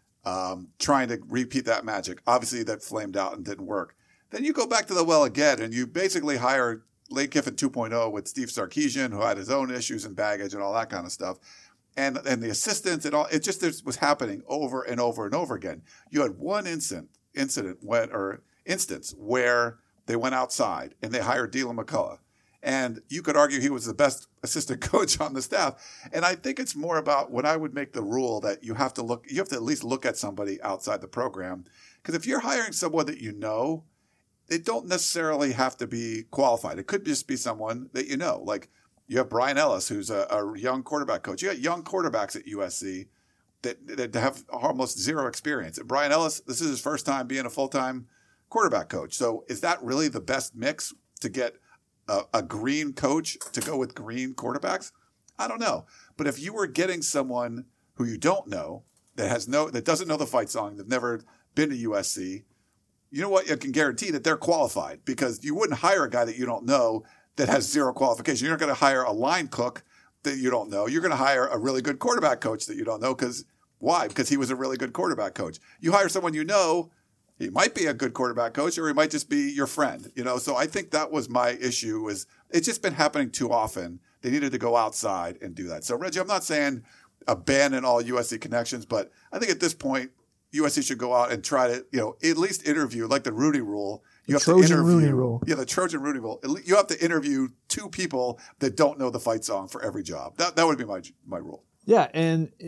um, trying to repeat that magic. Obviously, that flamed out and didn't work. Then you go back to the well again, and you basically hire Lane Kiffin two point oh with Steve Sarkisian, who had his own issues and baggage and all that kind of stuff. And and the assistants and all, it just was happening over and over and over again. You had one incident, incident when, or instance where they went outside and they hired Dylan McCullough. And you could argue he was the best assistant coach on the staff. And I think it's more about when I would make the rule that you have to look, you have to at least look at somebody outside the program. Because if you're hiring someone that you know, they don't necessarily have to be qualified. It could just be someone that you know. Like you have Brian Ellis, who's a, a young quarterback coach. You got young quarterbacks at U S C that, that have almost zero experience. And Brian Ellis, this is his first time being a full-time quarterback coach. So is that really the best mix to get a, a green coach to go with green quarterbacks? I don't know. But if you were getting someone who you don't know, that has no, that doesn't know the fight song, they've never been to U S C, you know what? You can guarantee that they're qualified, because you wouldn't hire a guy that you don't know that has zero qualification. You're not going to hire a line cook that you don't know. You're going to hire a really good quarterback coach that you don't know. Because why? Because he was a really good quarterback coach. You hire someone you know, he might be a good quarterback coach, or he might just be your friend. You know, so I think that was my issue. Is it's just been happening too often. They needed to go outside and do that. So Reggie, I'm not saying abandon all U S C connections, but I think at this point, U S C should go out and try to, you know, at least interview, like the Rudy rule. You
The
have
Trojan
to interview,
Rooney rule.
Yeah, the Trojan Rudy rule. You have to interview two people that don't know the fight song for every job. That that would be my my rule.
Yeah, and it,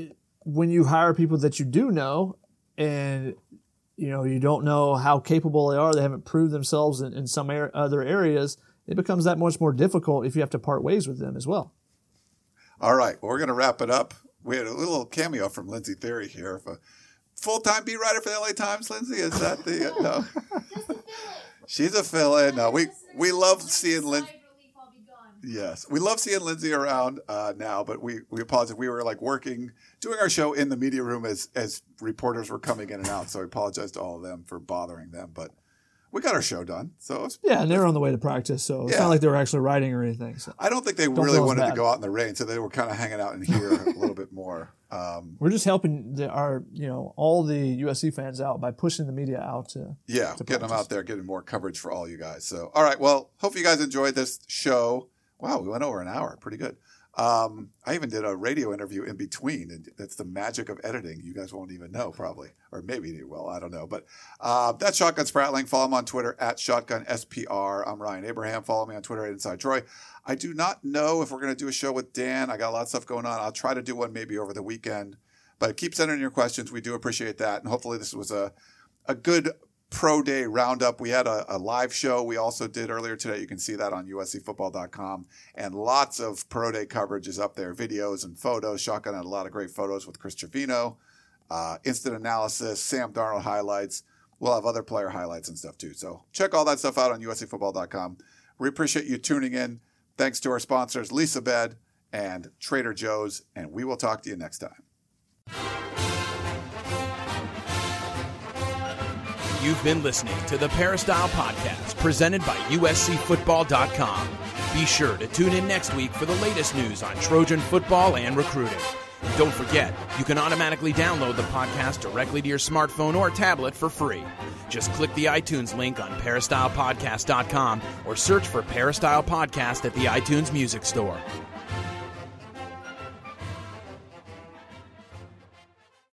when you hire people that you do know and, you know, you don't know how capable they are, they haven't proved themselves in, in some ar- other areas, it becomes that much more difficult if you have to part ways with them as well.
All right, well, we're going to wrap it up. We had a little cameo from Lindsay Theory here. If a full-time beat writer for the L A Times, Lindsay, is that the uh, no? She's a fill-in. No, we we love seeing Lindsay. Yes, we love seeing Lindsay around uh, now, but we we apologize. We were like working, doing our show in the media room as as reporters were coming in and out. So we apologize to all of them for bothering them, but we got our show done. So it was,
yeah, and they were on the way to practice, so it's
yeah.
not like they were actually writing or anything. So.
I don't think they
don't
really wanted
bad.
to go out in the rain, so they were kind of hanging out in here a little bit more. Um,
we're just helping the, our, you know, all the U S C fans out by pushing the media out to
yeah,
to
getting them out there, getting more coverage for all you guys. So, all right, well, hope you guys enjoyed this show. Wow, we went over an hour, pretty good. Um, I even did a radio interview in between, and that's the magic of editing. You guys won't even know, probably, or maybe you will. I don't know, but uh, that's Shotgun Spratling. Follow him on Twitter at Shotgun S P R. I'm Ryan Abraham. Follow me on Twitter at Inside Troy. I do not know if we're going to do a show with Dan. I got a lot of stuff going on. I'll try to do one maybe over the weekend, but keep sending in your questions. We do appreciate that, and hopefully this was a a good Pro Day roundup. We had a, a live show we also did earlier today. You can see that on U S C football dot com, and lots of Pro Day coverage is up there, videos and photos. Shotgun had a lot of great photos with Chris Trevino, uh, instant analysis, Sam Darnold highlights. We'll have other player highlights and stuff too. So check all that stuff out on U S C football dot com. We appreciate you tuning in. Thanks to our sponsors, Lisa Bed and Trader Joe's, and we will talk to you next time.
You've been listening to the Peristyle Podcast, presented by U S C football dot com. Be sure to tune in next week for the latest news on Trojan football and recruiting. And don't forget, you can automatically download the podcast directly to your smartphone or tablet for free. Just click the iTunes link on Peristyle Podcast dot com or search for Peristyle Podcast at the iTunes Music Store.